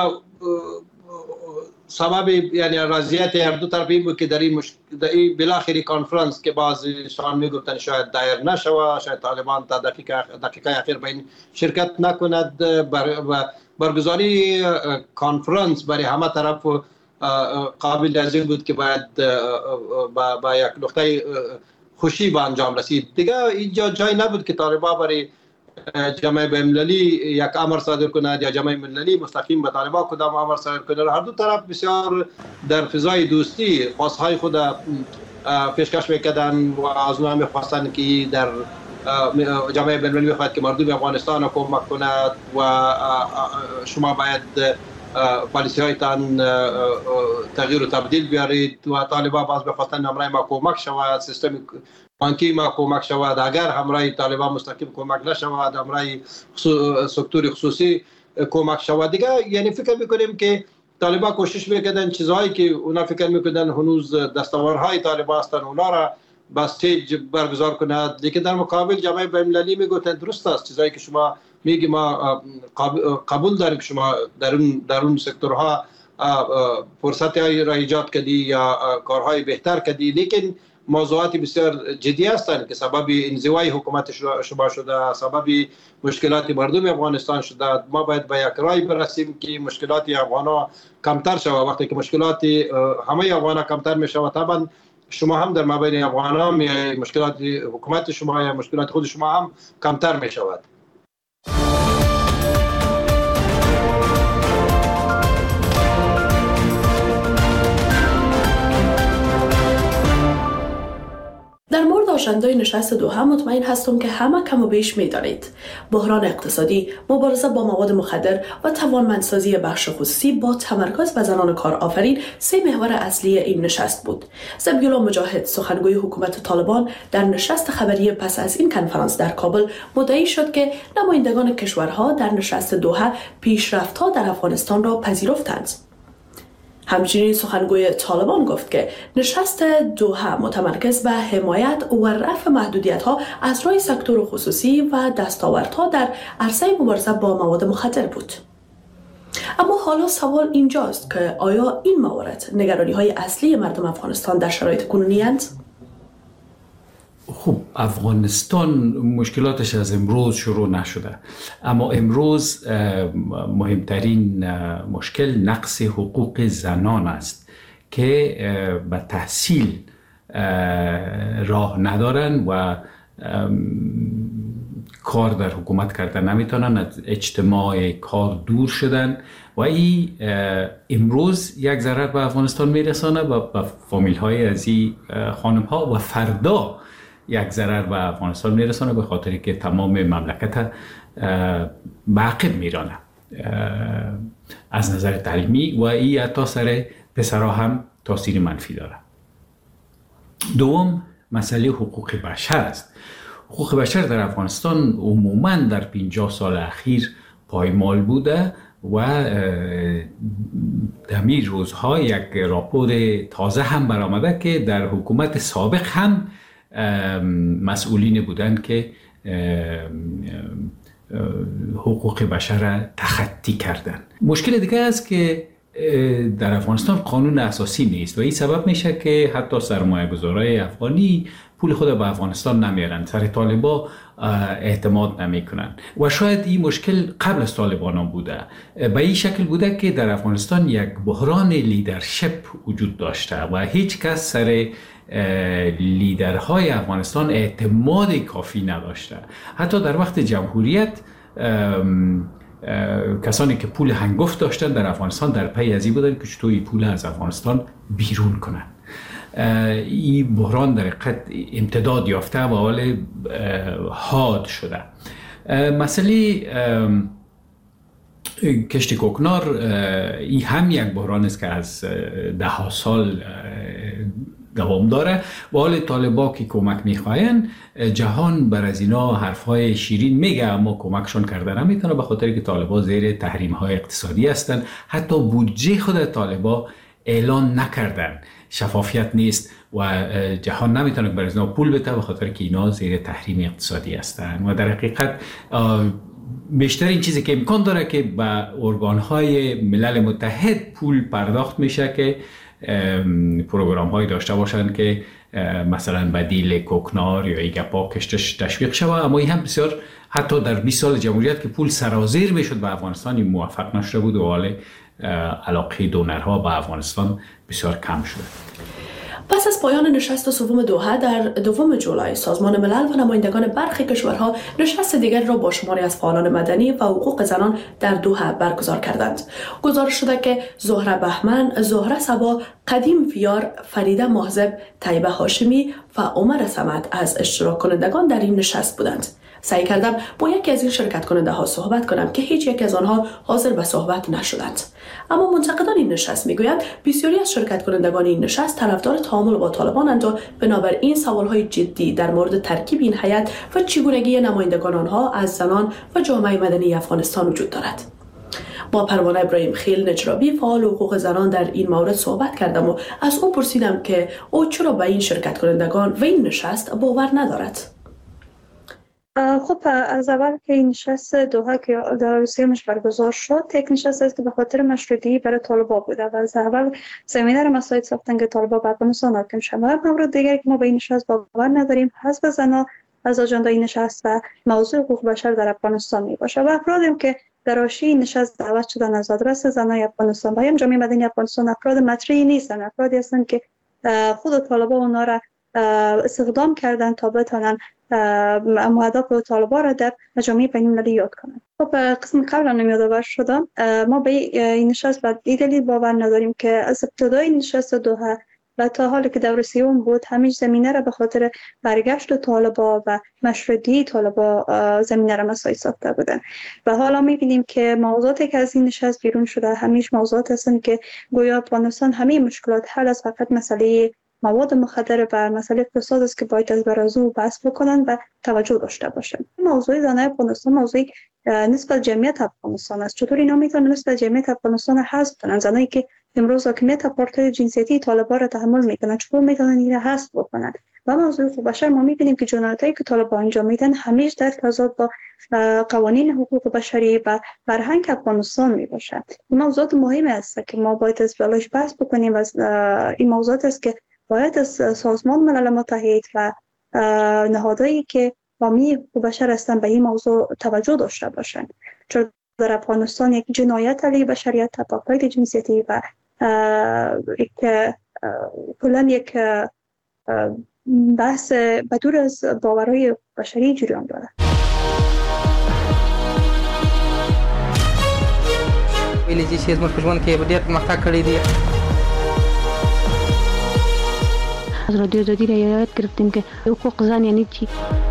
Speaker 12: سبب یعنی رضایت هر دو طرف این بود که در این بالاخره کنفرانس که بعضیشان میگفتن شاید دایر نشود، شاید طالبان تا دقیقه اخیر به این شرکت نکند، برگزاری کنفرانس برای همه طرف قابل از این بود که باید با یک نقطه خوشی به انجام رسید. دیگه اینجا جای نبود که طالبان برای جامعه بین‌المللی یک امر صادر کند یا جامعه بین‌المللی مستقیم به طالبان کدام امر صادر کند. هر دو طرف بسیار در فضای دوستی خواستهای خود پیشکش میکردن و از اونها میخواستن که در جامعه بین‌المللی میخواهد که مردم افغانستان را کمک کند و شما باید پالیسی هایتان تغییر و تبدیل بیارید و طالبان باز بخواستن همراه ما کمک شود، سیستم بانکی ما کمک شود. اگر همراه طالبان مستقیم کمک نشود، همراه سکتور خصوصی کمک شود. دیگه یعنی فکر میکنیم که طالبان کوشش میکردن چیزهایی که اونا فکر میکردن هنوز دستاوردهای طالبان هستن اونا را با استیج برگزار کند، لیکن در مقابل جامعه بین‌المللی میگوتن درست است چیزایی که شما میگی ما قبول داریم که شما در اون سکتورها فرصت‌های را ایجاد کردی یا کارهای بهتر کردی، لیکن موضوعات بسیار جدی هستند که سبب انزوای حکومت شما شده، سبب مشکلات مردم افغانستان شده. ما باید به یک رای برسیم که مشکلات افغان‌ها کمتر شود. وقتی که مشکلات همه افغان‌ها کمتر میشود، طبعا شما هم در مابین افغان‌ها مشکلات حکومت شما یا مشکلات خود شما هم کمتر میشود.
Speaker 7: در مورد آژندای نشست دوحه مطمئن هستم که همه کم و بیش می‌دانید. بحران اقتصادی، مبارزه با مواد مخدر و توانمندسازی بخش خصوصی با تمرکز بر زنان کارآفرین سه محور اصلی این نشست بود. ذبیح الله مجاهد سخنگوی حکومت طالبان در نشست خبری پس از این کنفرانس در کابل مدعی شد که نمایندگان کشورها در نشست دوحه پیشرفت‌ها در افغانستان را پذیرفتند. همچنین سخنگوی طالبان گفت که نشست دوحه متمرکز به حمایت و رفع محدودیت‌ها از راه سکتور خصوصی و دستاوردها در عرصه مبارزه با مواد مخدر بود. اما حالا سوال اینجاست که آیا این موارد نگرانی‌های اصلی مردم افغانستان در شرایط کنونی اند؟
Speaker 13: خب افغانستان مشکلاتش از امروز شروع نشده، اما امروز مهمترین مشکل نقص حقوق زنان است که به تحصیل راه ندارن و کار در حکومت کردن نمیتونن، از اجتماع کار دور شدن و این امروز یک ضرر به افغانستان میرسانه و به فامیل های از این خانم ها و فردا یک ضرر به افغانستان میرسانه به خاطری که تمام مملکت به عقب میرانه از نظر تعلیمی و این حتی سر پسرها هم تاثیر منفی داره. دوم مسئله حقوق بشر است. حقوق بشر در افغانستان عموماً در 50 سال اخیر پایمال بوده و در این روزها یک راپور تازه هم برآمده که در حکومت سابق هم مسئولین بودند که حقوق بشر تخطی کردند. مشکل دیگه است که در افغانستان قانون اساسی نیست و این سبب میشه که حتی سرمایه‌گذارای افغانی پول خود به افغانستان نمیارن، سر طالبا اعتماد نمیکنن و شاید این مشکل قبل از طالبان هم بوده. به این شکل بوده که در افغانستان یک بحران لیدرشپ وجود داشته و هیچ کس سر لیدرهای افغانستان اعتماد کافی نداشته. حتی در وقت جمهوریت کسانی که پول هنگفت داشتن در افغانستان در پی از این بودن که چطور این پول از افغانستان بیرون کنن. این بحران در حقیقت امتداد یافته و حال حاد شده. مسئله کشت کوکنار این هم یک بحران است که از 10 سال دوام داره و حال طالبا که کمک میخواین جهان بر از اینا حرفهای شیرین میگه اما کمکشون کرده نمیتونه به خاطر که طالبا زیر تحریم های اقتصادی هستن. حتی بودجه خود طالبا اعلان نکردن، شفافیت نیست و جهان نمیتونه بر از اینا پول بده به خاطر که اینا زیر تحریم اقتصادی هستن و در حقیقت بیشتر این چیزی که امکان داره که به ارگانهای ملل متحد پول پرداخت میشه که پروگرام هایی داشته باشند که مثلا بدیل کوکنار یا ایگپا کشتش تشویق شود، اما این هم بسیار حتی در 20 سال جمهوریت که پول سرازیر میشد به افغانستان این موفق نشده بود و حال علاقه دونرها به افغانستان بسیار کم شده.
Speaker 7: پس از پایان نشست سوم دوحه در 2 جولای سازمان ملل و نمایندگان برخی کشورها نشست دیگر را با شماری از فعالان مدنی و حقوق زنان در دوحه برگزار کردند. گزارش شده که زهره بهمن، زهره صبا، قدیم ویار، فریده محضب، طیبه هاشمی و عمر صمد از اشتراک کنندگان در این نشست بودند. سعی کردم با یکی از این شرکت کننده ها صحبت کنم که هیچ یک از آنها حاضر به صحبت نشدند. اما منتقدان این نشست میگویند بسیاری از شرکت کنندگان این نشست طرفدار تعامل با طالبانند و بنابراین سوالهای جدی در مورد ترکیب این هیئت و چگونگی نمایندگان آنها از زنان و جامعه مدنی افغانستان وجود دارد. با پروانه ابراهیم خیل نجرابی فعال حقوق زنان در این مورد صحبت کردم و از او پرسیدم که او چرا به این شرکت کنندگان و این نشست باور ندارد.
Speaker 14: خب از اول که این نشست دوحه که در سیمش برگزار شد یک نشست است که به خاطر مشروطیت برای طالبان بوده و از اول زمینه را مساعد ساختن که طالبان به افغانستان حاکم شوند. مورد دیگری که ما به این نشست باور نداریم حزب زنان از آجنده این نشست و موضوع حقوق بشر در افغانستان می باشه و افرادی که در حاشیه این نشست دعوت شدن از آدرس زنان افغانستان و جامعه مدنی افغانستان افراد مطرحی نیستند، افرادی هستند که خود طالبان اونا را استخدام کردن تا بتونن اهداف طالبان را در جامعه بین‌المللی یاد کنند. خب قسم قبل هم یادآور شدم ما به این نشست به دلیل باور نداریم که از ابتدای نشست دوحه و تا حالی که دور سوم بود همیشه زمینه را به خاطر برگشت طالبان و مشروطیت طالبان زمینه را مساعد ساخته بودند و حالا می‌بینیم که موضوعاتی که از این نشست بیرون شده همیشه موضوعات هستند که گویا افغانستان همه مشکلات حل از فقط مسئله مواد مخدر و مسئله اقتصاد است که باید از برازو بحث بکنن و توجه داشته باشن. موضوع زنان افغانستان موضوع نسبت جمعیت افغانستان است. چطور اینا میتونن نسبت جمعیت افغانستان حذف کنن؟ زنایی که امروز حاکمیت پارتای جنسیتی طالبان را تحمل میکنند، چطور میتونن این را حذف بکنند؟ و موضوع حقوق بشر ما میبینیم که جنایتایی که طالبان انجام میدن همیشه در تضاد با قوانین حقوق بشری و فرهنگ افغانستان میباشد. این موضوعات مهمی است که ما باید از بلاش بحث بکنیم و این موضوعات است که باید از سازمان ملل متحد و نهادهایی که حامی حقوق بشر هستند به این موضوع توجه داشته باشند، چون در افغانستان یک جنایت علیه بشریت، اپارتاید جنسیتی و کلاً یک بحث بدور از باورهای بشری جریان دارد.
Speaker 15: ویلې چې زموږ په ژوند کې ډېر پرمختګ کړی دی.
Speaker 16: از رادیو آزادی را یاد گرفتیم که حقوق زن یعنی چی.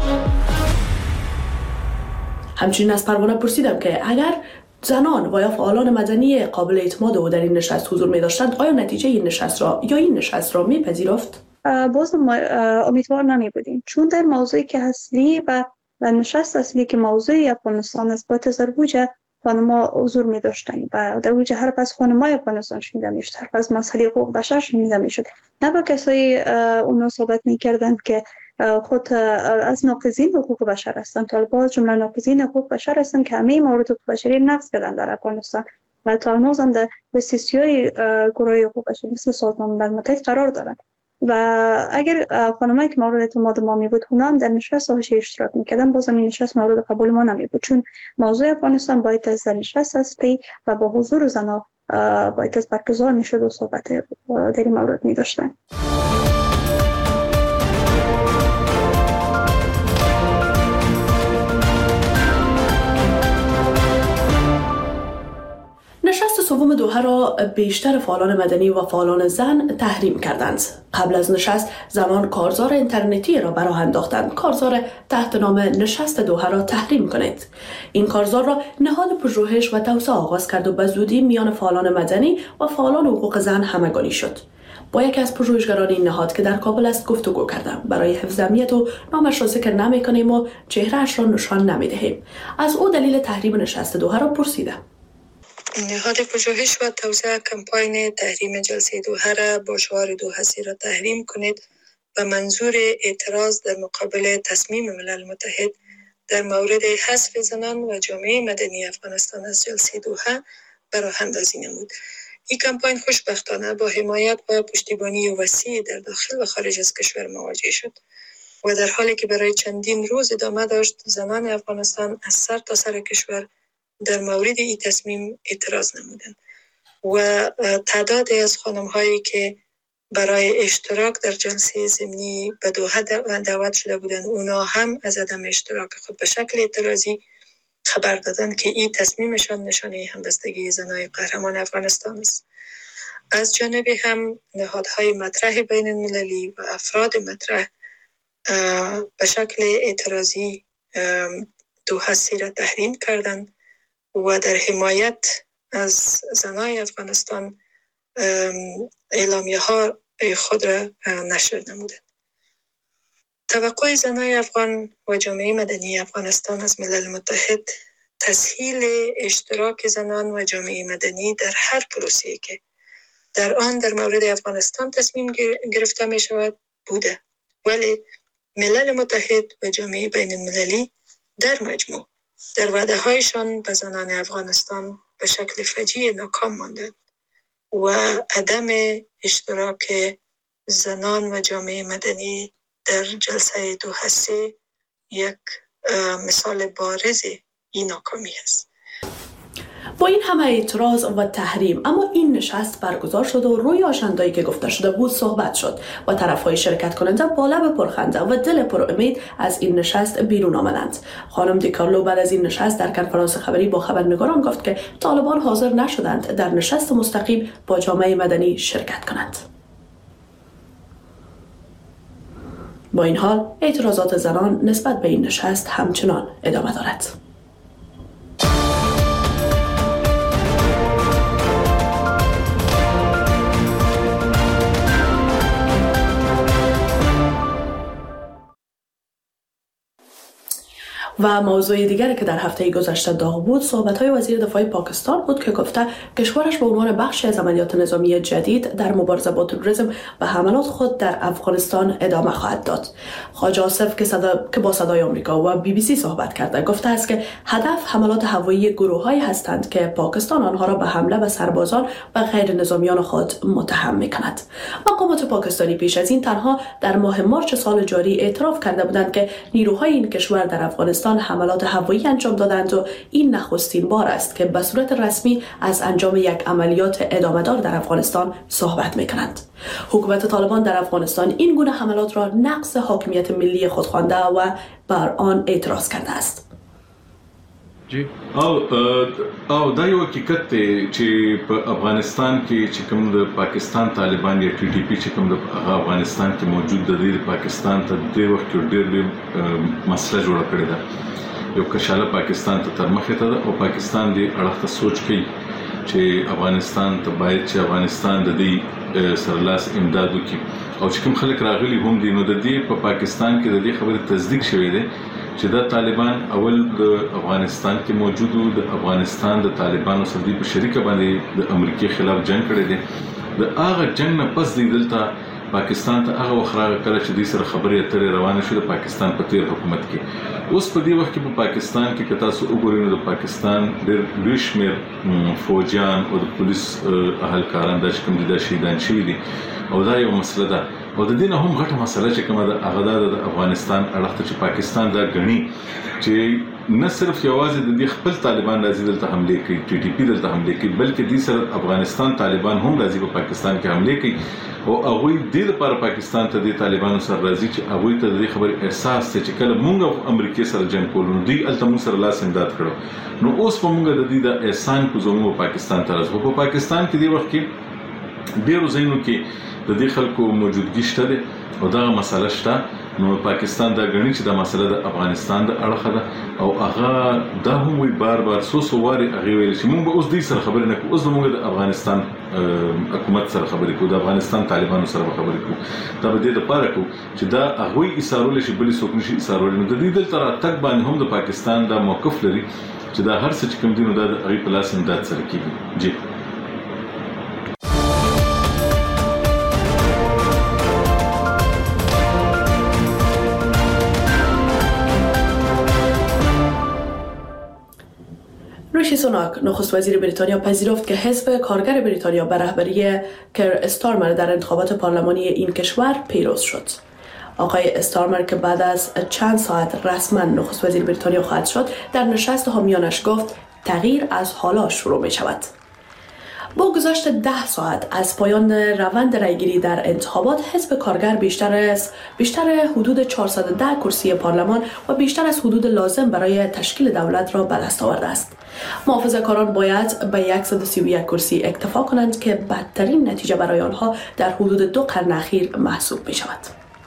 Speaker 7: همچنین از پروانه پرسیدم که اگر زنان و یا فعالان مدنی قابل اعتماد او در این نشست حضور می داشتند، آیا نتیجه این نشست را می پذیرفت؟
Speaker 14: باز ما امیدوار نمی بودیم، چون در موضوعی که اصلی و نشست اصلی که موضوعی افغانستان است با تزربوجه خانما حضور می داشتند و در وجه حرف از خانمای افغانستان شنیده می شد، حرف از مسئله حقوق بشر شنیده می شد، نه با کسایی اونا صحبت می کردند که خود از ناقضین حقوق بشر هستند. طالبان جمله ناقضین حقوق بشر هستند که همه موارد حقوق بشری نقض کردند در افغانستان و تا هنوز هم در بسیاری گروه حقوق بشری مثل سازمان ملل متحد قرار دارند. و اگر خانمایی که مورد اعتماد ما می بود اونا هم در نشست حاشیه اشتراک میکردن، بازم این نشست مورد قبول ما نمی بود، چون موضوع افغانستان باید از نشست اصلی و با حضور زنها باید از برگزار میشد و صحبت در این مورد می داشتن.
Speaker 7: نشست سوم دوحه را بیشتر فعالان مدنی و فعالان زن تحریم کردند. قبل از نشست زنان کارزار اینترنتی را براه انداختند. کارزار تحت نام نشست دوحه را تحریم کنید. این کارزار را نهاد پژوهش و توسعه آغاز کرد و به زودی میان فعالان مدنی و فعالان حقوق زن همگانی شد. با یکی از پژوهشگران این نهاد که در کابل است گفتگو کردم. برای حفظ امنیت و نامش را ذکر نمی‌کنیم و چهره‌اش را نشان نمی‌دهیم. از او دلیل تحریم نشست دوحه را پرسیدم.
Speaker 17: نهاد پژوهش و توسعه کمپاین تحریم جلسه دوحه را با شعار دو هستی را تحریم کنید و منظور اعتراض در مقابل تصمیم ملل متحد در مورد حذف زنان و جامعه مدنی افغانستان از جلسه دوحه راه اندازی نمود. این کمپاین خوشبختانه با حمایت و پشتیبانی وسیع در داخل و خارج از کشور مواجه شد و در حالی که برای چندین روز ادامه داشت، زنان افغانستان از سر تا سر کشور در مورد این تصمیم اعتراض نمودند و تعدادی از خانم‌هایی که برای اشتراک در جلسه ضمنی به دوحه دعوت شده بودند، اونا هم از عدم اشتراک خود به شکل اعتراضی خبر دادند که این تصمیمشان نشانه همبستگی زنای قهرمان افغانستان است. از جانبی هم نهادهای مطرح بین المللی و افراد مطرح به شکل اعتراضی دوحه را تحریم کردند و در حمایت از زنای افغانستان اعلامیه ها خود را نشر نمودند. توقع زنای افغان و جامعه مدنی افغانستان از ملل متحد تسهیل اشتراک زنان و جامعه مدنی در هر پروسه‌ای که در آن در مورد افغانستان تصمیم گرفته می شود بوده، ولی ملل متحد و جامعه بین المللی در مجموع در وعده هایشان به زنان افغانستان به شکل فجیع ناکام ماندند و عدم اشتراک زنان و جامعه مدنی در جلسه دوحه یک مثال بارز این ناکامی است.
Speaker 7: با این همه اعتراض و تحریم اما این نشست برگزار شد و روی آژنده‌ای که گفته شده بود صحبت شد و طرف‌های شرکت کننده با لب پرخنده و دل پر امید از این نشست بیرون آمدند. خانم دیکارلو بعد از این نشست در کنفرانس خبری با خبرنگاران گفت که طالبان حاضر نشدند در نشست مستقیم با جامعه مدنی شرکت کنند. با این حال اعتراضات زنان نسبت به این نشست همچنان ادامه دارد. و موضوع دیگری که در هفته گذشته داغ بود صحبت‌های وزیر دفاع پاکستان بود که گفته کشورش به عنوان بخشی از عملیات نظامی جدید در مبارزه با تروریسم و حملات خود در افغانستان ادامه خواهد داد. خواجه آصف که با صدای آمریکا و BBC صحبت کرده گفته است که هدف حملات هوایی گروه‌هایی هستند که پاکستان آنها را به حمله به سربازان و غیر نظامیان خود متهم می‌کند. مقامات پاکستانی پیش از این تنها در ماه مارس سال جاری اعتراف کرده بودند که نیروهای این کشور در افغانستان حملات هوایی انجام دادند و این نخستین بار است که به صورت رسمی از انجام یک عملیات ادامه‌دار در افغانستان صحبت می‌کنند. حکومت طالبان در افغانستان این گونه حملات را نقض حاکمیت ملی خود خوانده و بر آن اعتراض کرده است.
Speaker 18: او دا یو حقیقت دی چې په افغانستان کې چې کوم د پاکستان طالبان یا ټي ټي پی چې کوم د افغانستان کې موجود د پاکستان ته د وخت ډېر لوی مسله جوړه کړې ده. یو کشاله پاکستان ته تر مخه ته او پاکستان دی اړه ته سوچ کوي چې افغانستان ته باید چې افغانستان د دې سرلاس امداد وکړي او چې کوم خلک راغلي هم دي نو د دې په پاکستان کې د دې خبرې تصدیق شوې ده چې د طالبان اول د افغانستان کې موجود وو. د افغانستان د طالبانو سره په شریکه باندې د امریکای خلاف جنگ کړی دی. د هغه جنگ نه پس دی دلته پاکستان ته هغه وخراغه کړ چې د سره خبرې اترې روانه شوه د پاکستان په تیر حکومت کې. اوس په دې وخت کې په پاکستان کې کتا سو وګورئ نو د پاکستان ډېر لوی شمېر فوجیان او د پولیس اهلکاران د شکم دي شهیدان شوي دي او دا یو مسله ده. او د دې نه هم غټه مسله چې کومه د هغه د افغانستان اړه چې پاکستان دا غني چې نه صرف یوازې د دې خپل طالبان راځي دلته حمله کوي ټي ټي پی دلته حمله کوي بلکې د سره افغانستان طالبان هم راځي په پاکستان کې حمله کوي او هغه د لپاره پاکستان ته د طالبانو سره راځي چې هغه ته د خبر احساس چې کله مونږ امریکای سره جنگ کولو دی الته مو سره لاس امداد کړو نو اوس په مونږ د دې د احسان کو زموږ پاکستان ته راځو. په پاکستان کې دی وخت کې ډیرو ځایونو کې د دې خلکو موجودګي شته او دا مسله شته. نو پاکستان دا غني چې دا مسله د افغانستان د اړه ده او هغه دا هم وی بار بار سو واري هغه ویل چې موږ اوس دې سره خبرې نه کوو. اوس موږ د افغانستان حکومت سره خبرې کوو د افغانستان طالبانو سره خبرې کوو. دا به دې لپاره کوو چې دا هغه ایثارول شي بل څوک نشي ایثارول. نو د دې دلته راتګ باندې هم د پاکستان دا موقف لري چې دا هر څه چې کوم دینو دا هغه په لاس امداد سره کیږي. جی
Speaker 7: ریشی سوناک نخست وزیر بریتانیا پذیرفت که حزب کارگر بریتانیا به رهبری کر استارمر در انتخابات پارلمانی این کشور پیروز شد. آقای استارمر که بعد از چند ساعت رسما نخست وزیر بریتانیا خواهد شد در نشست حامیانش گفت تغییر از حالا شروع می شود. با گذشت 10 ساعت از پایان روند رایگیری در انتخابات حزب کارگر بیشتر حدود 410 کرسی پارلمان و بیشتر از حدود لازم برای تشکیل دولت را به دست آورده است. محافظه‌کاران باید به 131 کرسی اکتفا کنند که بدترین نتیجه برای آنها در حدود 2 قرن اخیر محسوب می شود.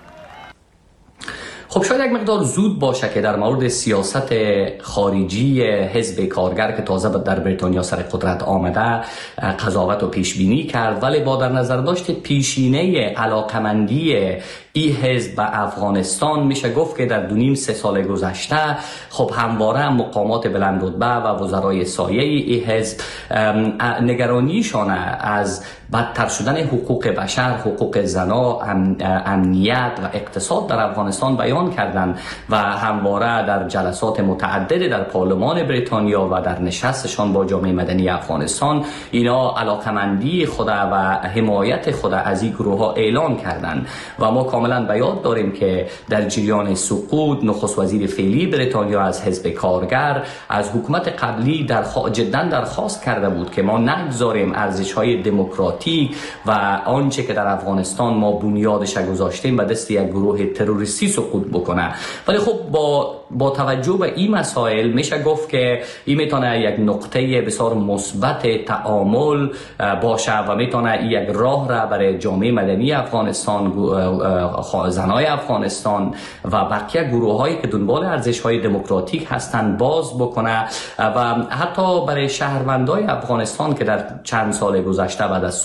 Speaker 19: خب شاید یک مقدار زود باشه که در مورد سیاست خارجی حزب کارگر که تازه در بریتانیا سر قدرت آمده قضاوت و پیش بینی کرد، ولی با در نظر داشت پیشینه علاقمندی این حزب به افغانستان میشه گفت که در 2.5-3 سال گذشته خب همواره مقامات بلند رتبه و وزرای سایه این حزب نگرانیشان از بدتر شدن حقوق بشر، حقوق زنا، امنیت و اقتصاد در افغانستان بیان کردند و همواره در جلسات متعدد در پارلمان بریتانیا و در نشستشان با جامعه مدنی افغانستان اینا علاقمندی خود و حمایت خود از این گروه ها اعلان کردند و ما کاملا به یاد داریم که در جریان سقوط نخست وزیر فعلی بریتانیا از حزب کارگر از حکومت قبلی جدا درخواست کرده بود که ما نگذاریم ارزش‌های دموکراتیک و آنچه که در افغانستان ما بنیادش گذاشتیم به دست یک گروه تروریستی سقوط بکنه. ولی خب با توجه به این مسائل میشه گفت که این میتونه یک نقطه بسیار مثبت تعامل باشه و میتونه یک راه را برای جامعه مدنی افغانستان، زنای افغانستان و بقیه گروه هایی که دنبال ارزش های دموکراتیک هستند باز بکنه و حتی برای شهروندای افغانستان که در چند سال گذشته بعد از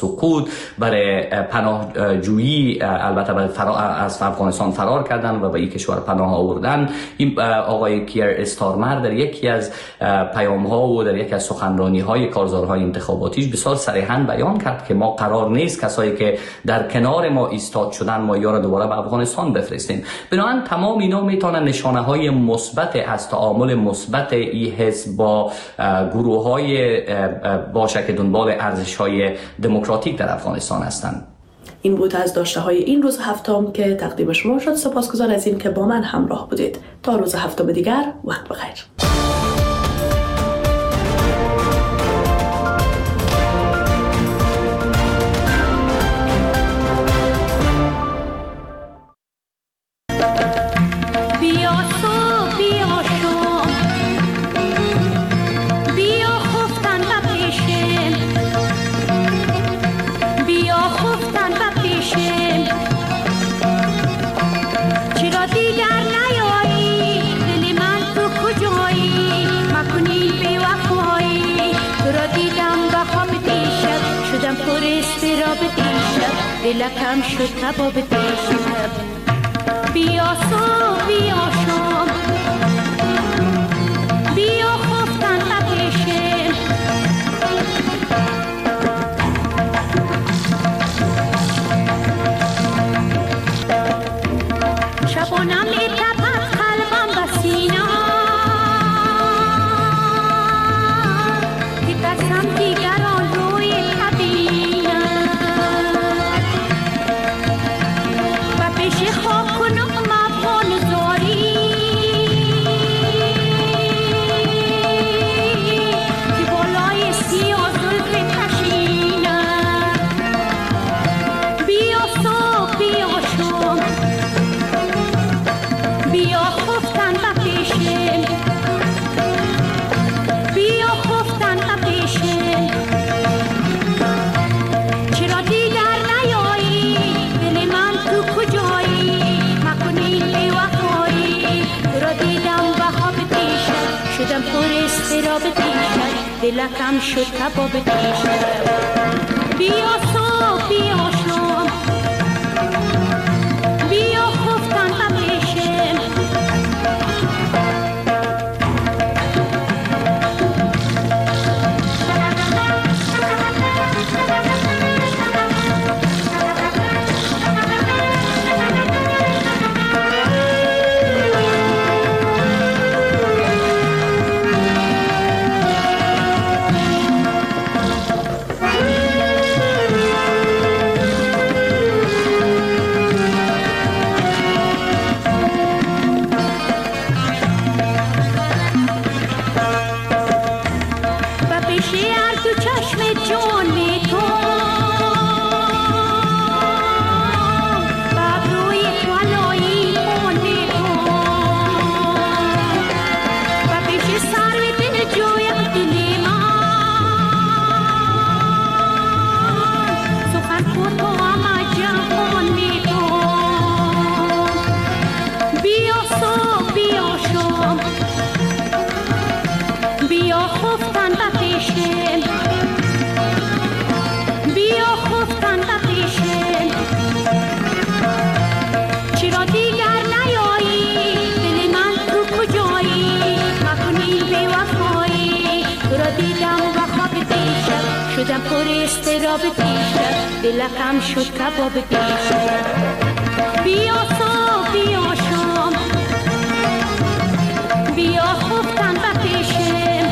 Speaker 19: سقوط برای پناهجویی البته از افغانستان فرار کردن و به این کشور پناه آوردن. این آقای کیر استارمر در یکی از پیام ها و در یکی از سخنرانی های کارزارهای انتخاباتیش بسیار صریحاً بیان کرد که ما قرار نیست کسایی که در کنار ما ایستاد شدن ما یا را دوباره به افغانستان بفرستیم. بنابراین تمام اینا میتونن نشانه های مثبت از تعامل مثبت این حزب با گروه های باشه که دنبال ارزش های دموکراتیک در افغانستان هستند.
Speaker 7: این بود از داشته های این روز هفتم که تقدیم شما شد. سپاسگزار از این که با من همراه بودید. تا روز هفتم دیگر، وقت بخیر.
Speaker 20: دلکم شد کباب دیشب. بیا صبح بیا شام بیا خفتن بپیشم. شبانم میتپد قلبم به سینه که قسم دیگران روی دلکم شد کباب دیشب. بیا صبح بیا شام بیا خفتن بپیشم. دلکم شد کباب دیشب. بیا صبح بیا شام بیا خفتن بپیشم.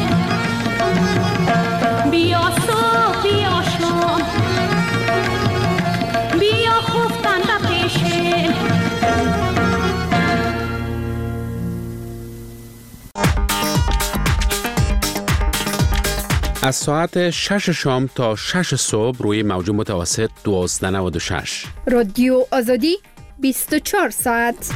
Speaker 20: بیا صبح بیا شام بیا خفتن بپیشم.
Speaker 5: از ساعت 6 شام تا 6 صبح روی موج متوسط 1296
Speaker 8: رادیو آزادی 24 ساعت.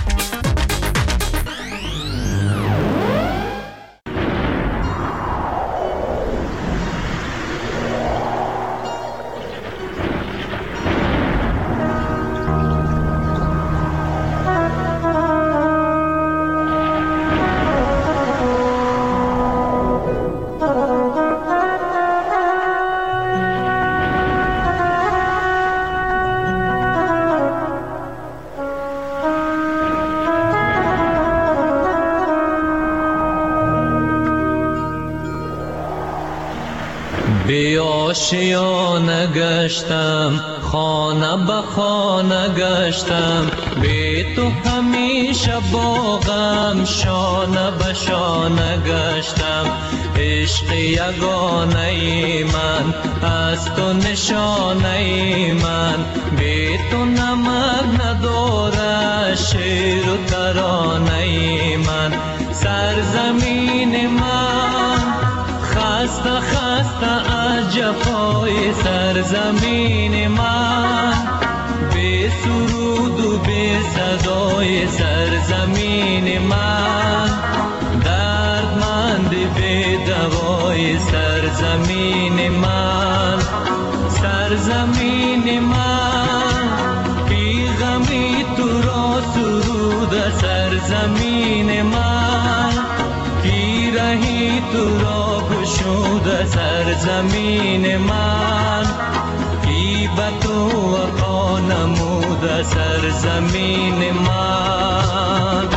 Speaker 21: بی آشیانه گشتم، خانه به خانه گشتم، بی تو همیشه با غم شانه به شانه گشتم. عشق یگانه من از تو نشانه من، بی تو نمک نداره شعر و ترانه من. سرزمین من خسته خسته از جفای سرزمین من، بی سرود و بی صدای سرزمین من، دردمند بی دوای سرزمین من. سرزمین من بی غمی تو را سرود سرزمین من، بی رهی تو را گشود سرزمین من، بی به تو وفا نمود سرزمین من.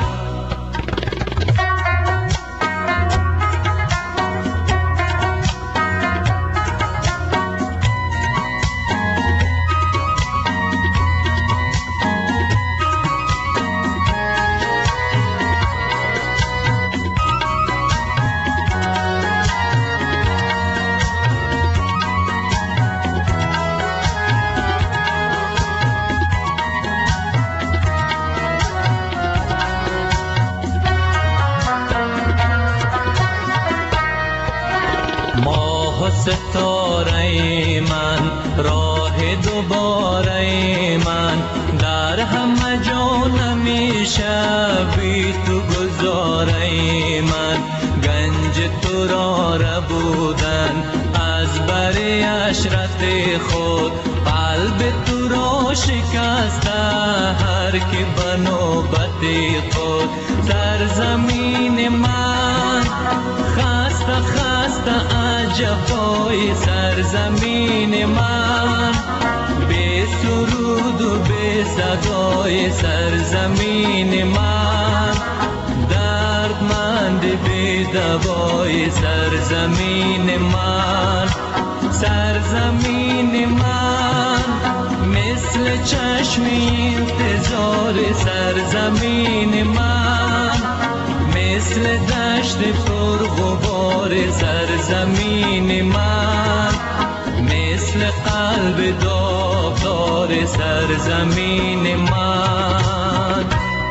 Speaker 21: ستاره من راه دوباره من، در همه جا نمیشه بی تو گذاره من. گنج تو را ربودن از بر عشرت خود، قلب تو را شکسته هر کی به نوبت خود. سرزمین من خسته خسته از جفای سرزمین من، بی سرود و بی صدای سرزمین من، دردمند بی دوای سرزمین من. سرزمین من مثل چشم انتظار سرزمین من، مثل دشت پرغبار سرزمین من، مثل قلب داغدار سرزمین من.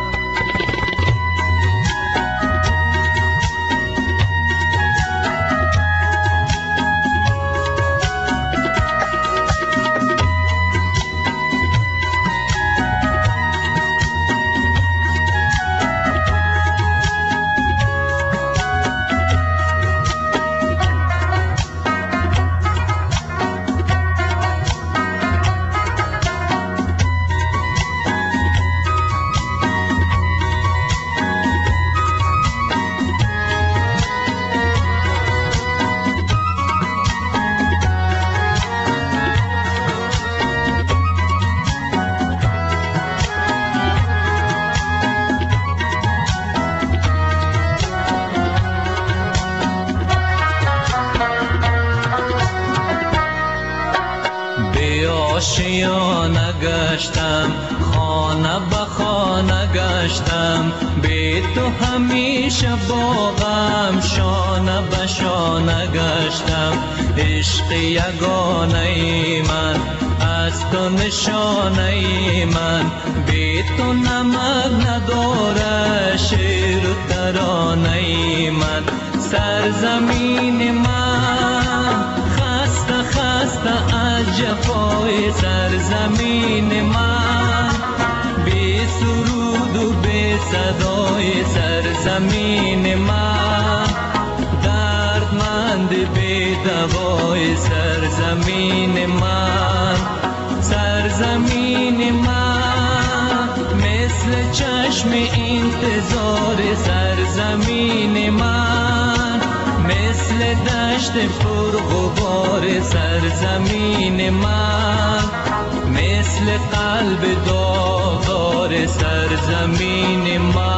Speaker 21: آشیانه گشتم، خانه به خانه گشتم، بی تو همیشه با غم شانه به شانه گشتم. عشق یگانه من از تو نشانه من، بی تو نمک نداره شعر و ترانه من. سرزمین من خسته خسته از جفای سرزمین من، بی سرود و بی صدای سرزمین من، دردمند بی دوای سرزمین من. سرزمین من مثل چشم انتظار سرزمین من، مثل دشت پرغبار سرزمین من، مثل قلب داغدار سرزمین من.